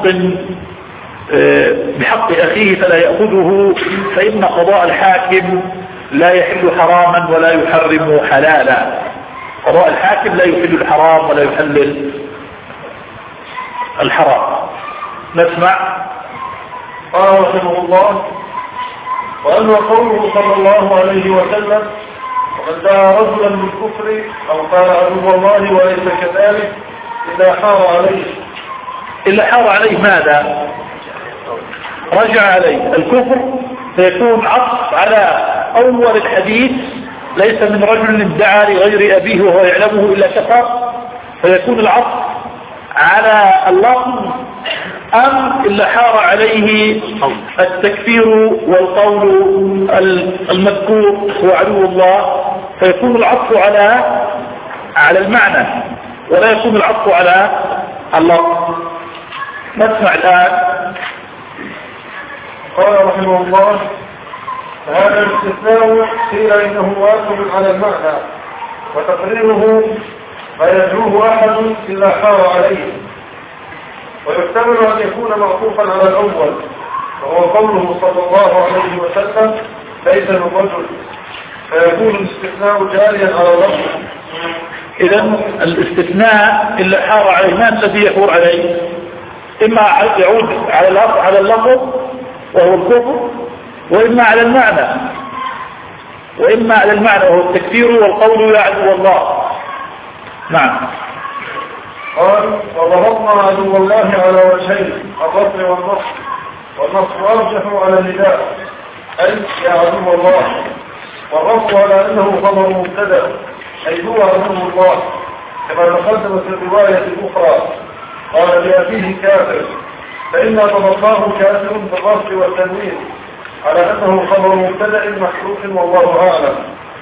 [SPEAKER 1] بحق أخيه فلا يأخذه، فإن قضاء الحاكم لا يحل حراما ولا يحرم حلالا. قضاء الحاكم لا يحل الحرام ولا يحلل الحرام. نسمع.
[SPEAKER 2] قال رحمه الله: وأما قوله صلى الله عليه وسلم: ومن دعا رجلا بالكفر أو قال عدو الله وليس كذلك إلا حار عليه ماذا؟
[SPEAKER 1] رجع عليه الكفر، فيكون عطف على أول الحديث: ليس من رجل ادعى لغير أبيه وهو يعلمه إلا كفر، فيكون العطف على اللفظ. أم إلا حار عليه التكفير والقول المذكور هو عدو الله، فيكون العطف على المعنى ولا يكون العطف على اللفظ. نسمع الآن.
[SPEAKER 2] قال رحمه الله: هذا الاستثناء قيل إنه واجب على المعنى، وتقريره ما يدعوه أحد إلا حار عليه، ويحتمل أن يكون معطوفا على الأول، وهو قوله صلى الله عليه وسلم: ليس من رجل، فيكون الاستثناء جاريا على اللفظ.
[SPEAKER 1] إذن الاستثناء إلا حار عليه ما الذي يحور عليه؟ إما يعود على اللفظ وهو الكفر، وإما على المعنى وهو التكفير والقول لا عدو الله. نعم.
[SPEAKER 2] قال: وضربنا عدو الله على وجهين: الرفع والنصب، والنصب أرجح على النداء أي يا عدو الله، والرفع على أنه خبر مبتدأ أي هو عدو الله، كما تقدم في الرواية الأخرى: قال لأبيه كافر، فإن ضربناه كافر بالرفع والتنوين على أنه خبر مبتدأ محذوف والله أعلم.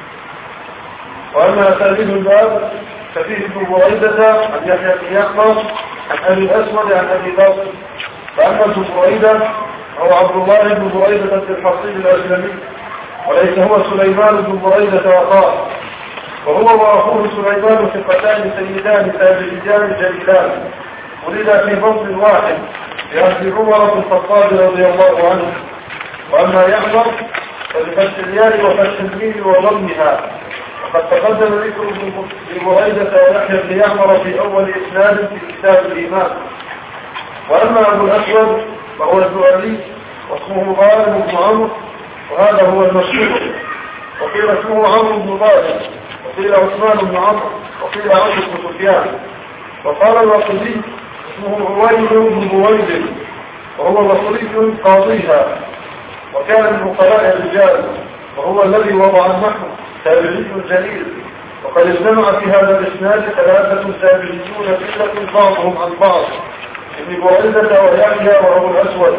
[SPEAKER 2] وأما أساليب الباب ففيه ابن بريدة عن يحيى بن يحمر عن أبي الأسود عن أبي بكر. فأما ابن بريدة هو عبد الله بن بريدة الحصيب الأسلمي، وليس هو سليمان بن بريدة وقال، وهو وأخوه سليمان ثقتان سيدان تابعيان جليلان ولدا في فصل واحد بأهل عمر بن الخطاب رضي الله عنه. وأما يحمر فبفتح الياء وفتح الميم وضمها، وقد تقدم ذكر ابن بريدة ويحيى بن يحمر في أول إسناد في كتاب الإيمان. وأما أبو الأسود فهو الزؤلي واسمه غالب بن عمرو، وهذا هو المشهور، وقيل اسمه عمرو بن طارق، وقيل عثمان بن عمرو، وقيل عمرو بن سفيان. وقال الوقدي اسمه عويل بن بويد، وهو بصري قاضيها، وكان من فقهاء الرجال، وهو الذي وضع النحو، تابعي جليل. وقد اجتمع في هذا الاسناد ثلاثة تابعيون جلة بعضهم عن بعض: ابن بريدة ويحيى وابو الأسود.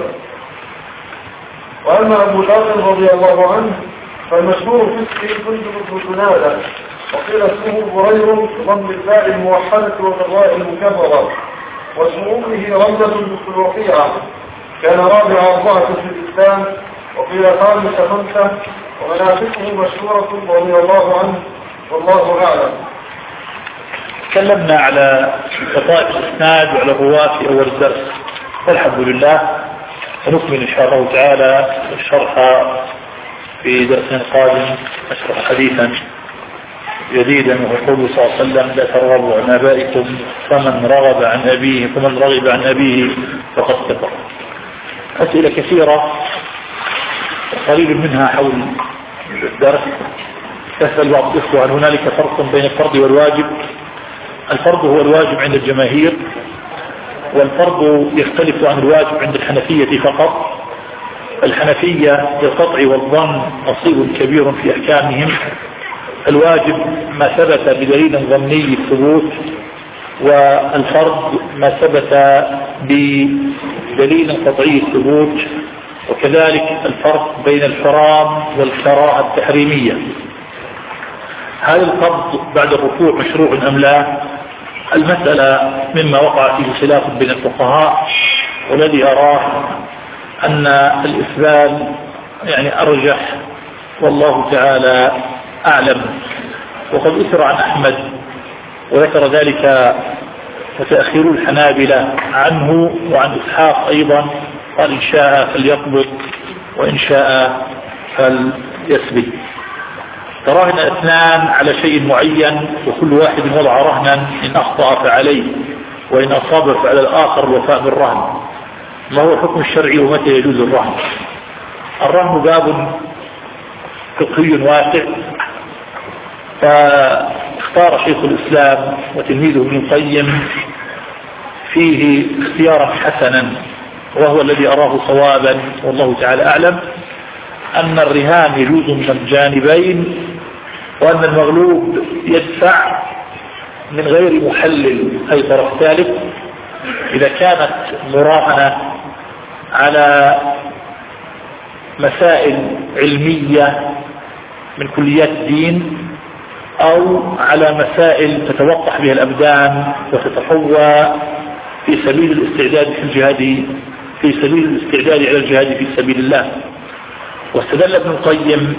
[SPEAKER 2] وأما أبو ذر رضي الله عنه فالمشهور في اسمه جندب بن جنادة، وقيل اسمه برير بضم الباء الموحدة والراء المكررة، واسم أمه رمزة بن رقيعة، كان رابع 4 في الإسلام، وقيل 5 ومنافقه مشهورة رضي الله عنه والله أعلم.
[SPEAKER 1] تكلمنا على خطائف الإسناد وعلى الرواة في أول الدرس، والحمد لله. ونكمل إن شاء الله تعالى الشرح في درس قادم، نشرح حديثا جديدا وهو قوله صلى الله عليه وسلم: لا ترغبوا عن آبائكم، فمن رغب عن أبيه فقد كفر. أسئلة كثيرة قليل منها حول الدرس. يسأل بعض الإخوة: هل هنالك فرق بين الفرض والواجب؟ الفرض هو الواجب عند الجماهير، والفرض يختلف عن الواجب عند الحنفية فقط. الحنفية بالقطع والظن نصيب كبير في أحكامهم. الواجب ما ثبت بدليل ظني الثبوت، والفرض ما ثبت بدليل قطعي الثبوت. وكذلك الفرق بين الحرام والكراهة التحريمية. هل القبض بعد الركوع مشروع أم لا؟ المسألة مما وقع فيه خلاف بين الفقهاء، والذي أراه أن الإسبال يعني أرجح والله تعالى أعلم. وقد أثر عن أحمد وذكر ذلك متأخرو الحنابلة عنه وعن إسحاق أيضا، قال إن شاء فليقبض وإن شاء فليسبل. تراهن اثنان على شيء معين وكل واحد وضع رهنا، إن أخطأ فعليه وإن أصاب فعلى الآخر الوفاء بالرهن. ما هو الحكم الشرعي ومتى يجوز الرهن؟ الرهن باب فقهي واسع، فاختار شيخ الإسلام وتلميذه ابن القيم فيه اختيارا حسنا، وهو الذي أراه صوابا والله تعالى أعلم، أن الرهان يجوز من الجانبين، وأن المغلوب يدفع من غير محلل أي طرف ثالث إذا كانت مراهنة على مسائل علمية من كليات الدين أو على مسائل تتوقح بها الأبدان وتتقوى في سبيل الاستعداد في الجهاد، في سبيل الاستعداد على الجهاد في سبيل الله. واستدل ابن القيم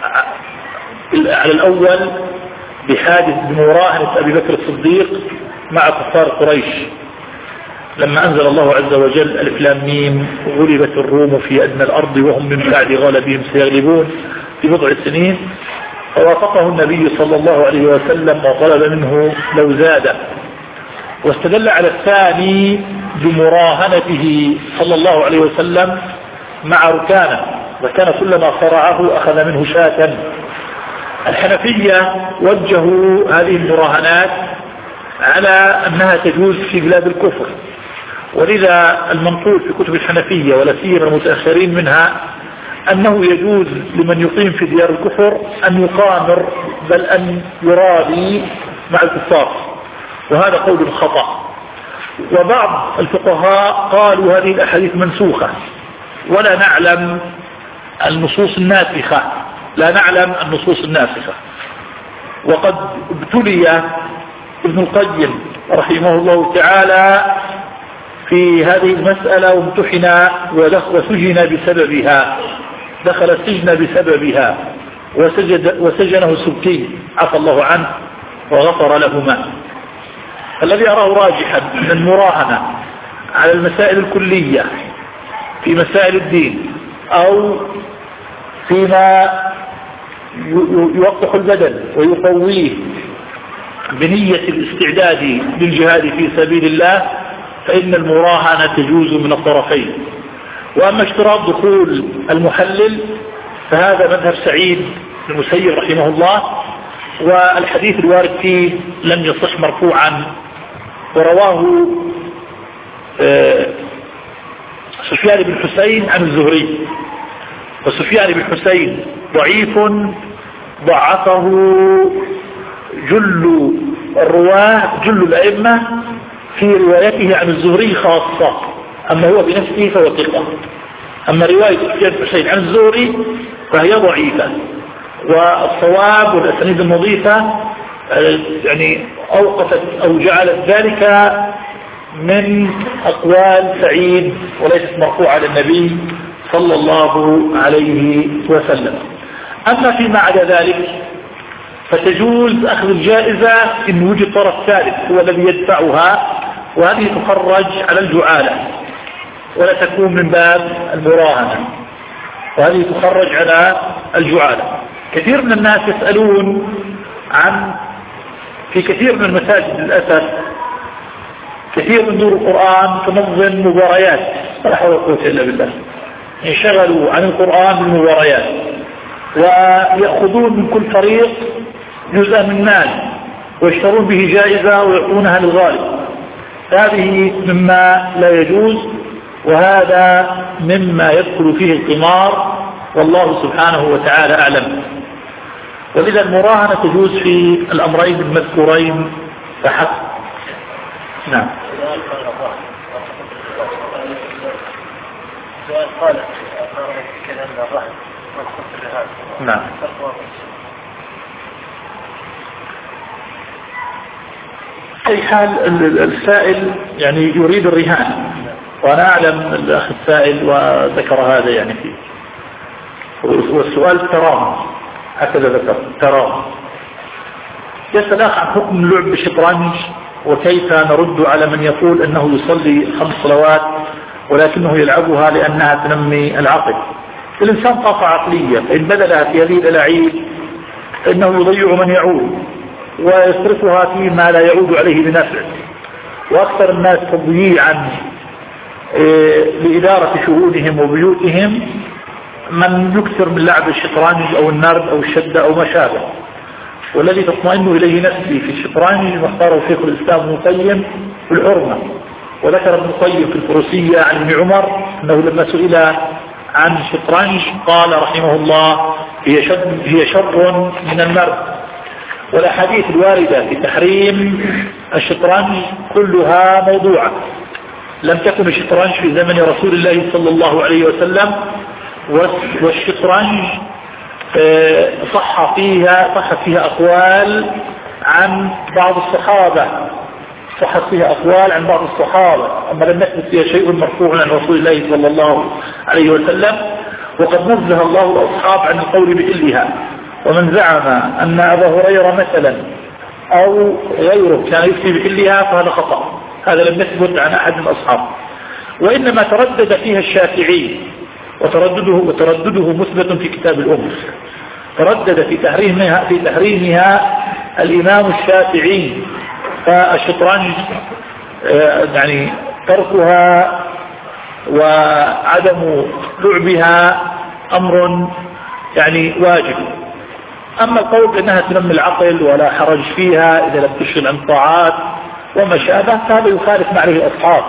[SPEAKER 1] على الأول بحادث بمراهنة أبي بكر الصديق مع كفار قريش لما أنزل الله عز وجل ألف لام ميم غلبت الروم في أدنى الأرض وهم من بعد غلبهم سيغلبون في بضع سنين، فوافقه النبي صلى الله عليه وسلم وطلب منه لو زاد. واستدل على الثاني بمراهنته صلى الله عليه وسلم مع ركانه، وكان كلما صرعه أخذ منه شاة. الحنفية وجهوا هذه المراهنات على أنها تجوز في بلاد الكفر، ولذا المنقول في كتب الحنفية ولا سيما المتأخرين منها أنه يجوز لمن يقيم في ديار الكفر أن يقامر بل أن يرابي مع الكفار، وهذا قول خطأ. وبعض الفقهاء قالوا هذه الأحاديث منسوخة ولا نعلم النصوص الناسخة، لا نعلم النصوص الناسخة. وقد ابتلي ابن القيم رحمه الله تعالى في هذه المسألة وامتحن وسجن بسببها، دخل السجن بسببها وسجنه السبكي عفى الله عنه وغفر لهما. الذي أراه راجحا من المراهنة على المسائل الكلية في مسائل الدين أو فيما يوقح البدن ويقويه بنية الاستعداد للجهاد في سبيل الله، فإن المراهنة تجوز من الطرفين. وأما اشتراط دخول المحلل فهذا مذهب سعيد بن المسيب رحمه الله، والحديث الوارد فيه لم يصح مرفوعا، ورواه سفيان بن حسين عن الزهري، وسفيان بن حسين ضعيف ضعفه جل الرواه جل الأئمة في روايته عن الزهري خاصة، أما هو بنفسه فهو ثقة. أما رواية سفيان بن حسين عن الزهري فهي ضعيفة، والصواب والأسانيد النظيفة يعني أوقفت أو جعلت ذلك من أقوال سعيد وليست مرفوعة على النبي صلى الله عليه وسلم. أما فيما عدا ذلك فتجوز أخذ الجائزة إن وجد طرف ثالث هو الذي يدفعها، وهذه تخرج على الجعالة ولا تكون من باب المراهنة، وهذه تخرج على الجعالة. كثير من الناس يسألون عن في كثير من المساجد للأسف كثير من دور القرآن تنظم مباريات، لا حول ولا قوة إلا بالله، انشغلوا عن القرآن بالمباريات ويأخذون من كل فريق جزءا من مال ويشترون به جائزة ويعطونها للغالب. هذه مما لا يجوز، وهذا مما يدخل فيه القمار، والله سبحانه وتعالى أعلم. ولذا المراهنة تجوز في الأمرين المذكورين فحسب. نعم.
[SPEAKER 3] قال كلام الرهن والخطر هذا.
[SPEAKER 1] نعم. أي حال السائل يعني يريد الرهان، وأنا أعلم الأخ السائل وذكر هذا يعني فيه، والسؤال ترام هكذا ذكر ترام. يسأل الأخ عن حكم اللعب بالشطرنج وكيف نرد على من يقول أنه يصلي 5 صلوات ولكنه يلعبها لأنها تنمي العقل. الإنسان طاقة عقلية، فإن بذلها في هذه الألاعيب فإنه يضيع من يعود ويصرفها فيما لا يعود عليه بنفع، وأكثر الناس تضييعا لإدارة شؤونهم وبيوتهم من يكثر من لعب الشطرنج أو النرد أو الشدة أو ما شابه. والذي تطمئن إليه نفسي في الشطرنج واختاره شيخ الإسلام ابن القيم في الحرمة، وذكر ابن القيم في الفروسية عن ابن عمر أنه لما سئل عن الشطرنج قال رحمه الله هي شر من النرد. والأحاديث الواردة في تحريم الشطرنج كلها موضوعة. لم تكن الشطرنج في زمن رسول الله صلى الله عليه وسلم، والشطرنج صحت فيها أقوال عن بعض الصحابة، أما لم يثبت فيها شيء مرفوع عن رسول الله صلى الله عليه وسلم. وقد نزه الله الأصحاب عن القول بإلها، ومن زعم أن أبا هريرة مثلا أو غيره كان يفتي بإلها فهذا خطأ، هذا لم يثبت عن أحد من الأصحاب. وإنما تردد فيها الشافعي، وتردده مثبت في كتاب الأم. تردد في تحريمها الإمام الشافعي. فالشطرنج يعني تركها وعدم لعبها أمر يعني واجب. أما القول بأنها تنمي العقل ولا حرج فيها إذا لم تشغل عن طاعات وما شابه فهذا يخالف ما عليه الأصحاب،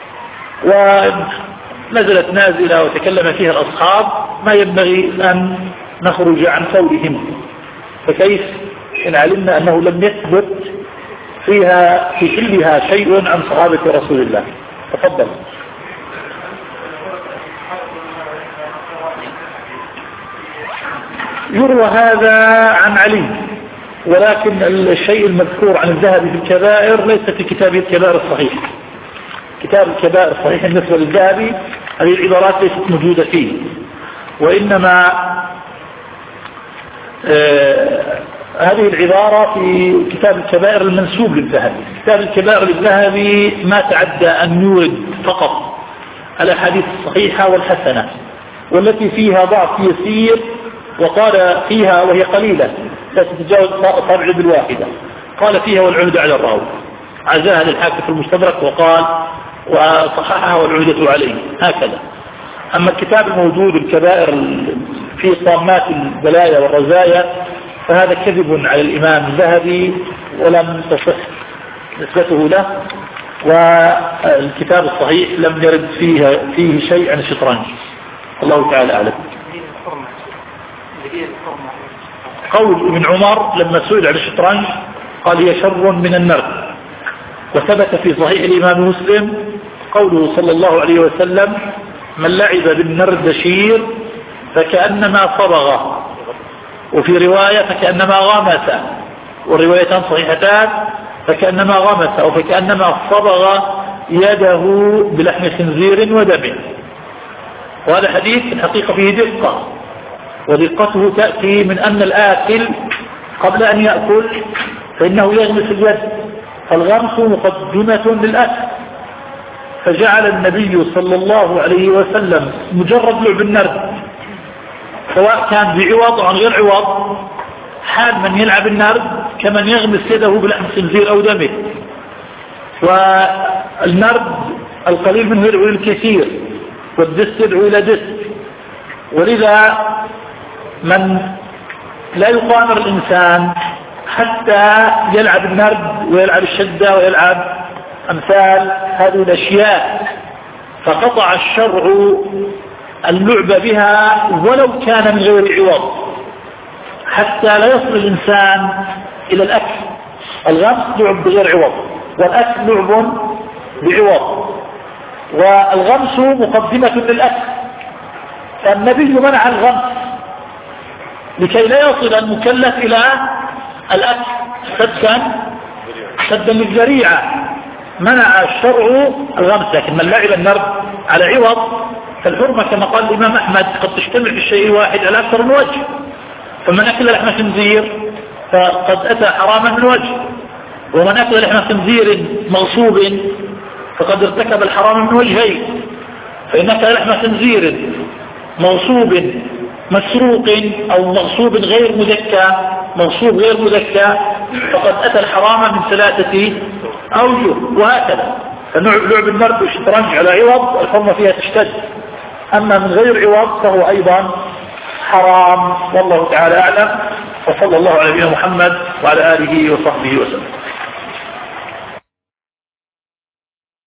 [SPEAKER 1] ونزلت نازلة وتكلم فيها الأصحاب ما ينبغي أن نخرج عن قولهم. فكيف إن علمنا أنه لم يثبت فيها في كلها شيء عن صحابة رسول الله؟ تفضل. يروى هذا عن علي، ولكن الشيء المذكور عن الذهبي في الكبائر ليس في كتابه الكبائر الصحيح. كتاب الكبائر الصحيح بالنسبة للذهبي هذه العبارات ليست موجودة فيه، وإنما هذه العبارة في كتاب الكبائر المنسوب للذهبي. كتاب الكبائر للذهبي ما تعدى أن يورد فقط الأحاديث الصحيحة والحسنة والتي فيها ضعف يسير، وقال فيها وهي قليلة لا تتجاوز 4 بالواحدة، قال فيها والعهد على الراوي، عزاها للحاكم في المستدرك وقال وصححها والعهدة عليه هكذا. أما الكتاب الموجود الكبائر في طامات البلايا والرزايا فهذا كذب على الإمام الذهبي ولم تصح نسبته له، والكتاب الصحيح لم يرد فيه شيء عن الشطرنج. الله تعالى أعلم. قول ابن عمر لما سئل عن الشطرنج قال هي شر من النرد. وثبت في صحيح الإمام مسلم قوله صلى الله عليه وسلم من لعب بالنردشير فكأنما صبغ، وفي رواية فكأنما غمس، والروايتان صحيحتان، فكأنما غمس أو فكأنما صبغ يده بلحم خنزير ودم. وهذا حديث في الحقيقة فيه دقة، ودقته تأتي من أن الآكل قبل أن يأكل فإنه يغمس اليد، فالغمس مقدمة للأكل. فجعل النبي صلى الله عليه وسلم مجرد لعب النرد سواء كان بعوض أو غير عوض حال من يلعب النرد كمن يغمس يده بلحم خنزير أو دمه. والنرد القليل منه يدعو إلى الكثير، والدس يدعو إلى دس. ولذا من لا يقامر الإنسان حتى يلعب النرد ويلعب الشدة ويلعب أمثال هذه الأشياء، فقطع الشرع اللعب بها ولو كان من غير عوض حتى لا يصل الإنسان إلى الأكل. الغمس لعب بغير عوض، والأكل لعب بعوض، والغمس مقدمة للأكل. فالنبي منع الغمس لكي لا يصل المكلف إلى الأكل سدا للذريعة. منع الشرع الغمس. لكن من لعب النرد على عوض فالحرمة كما قال الإمام أحمد قد تجتمع في الشيء الواحد على أكثر من وجه. فمن أكل لحم خنزير فقد أتى حراما من وجه، ومن أكل لحم خنزير مغصوب فقد ارتكب الحرام من وجهين. فإن أكل لحم خنزير مغصوب مسروق أو مغصوب غير مذكى فقد أتى الحرام من 3 أوجه، وهكذا. فلعب النرد والشطرنج على عوض الحرمة فيها تشتد، أما من غير عوض فهو أيضا حرام. والله تعالى أعلم، وصلى الله على نبينا محمد وعلى آله وصحبه وسلم.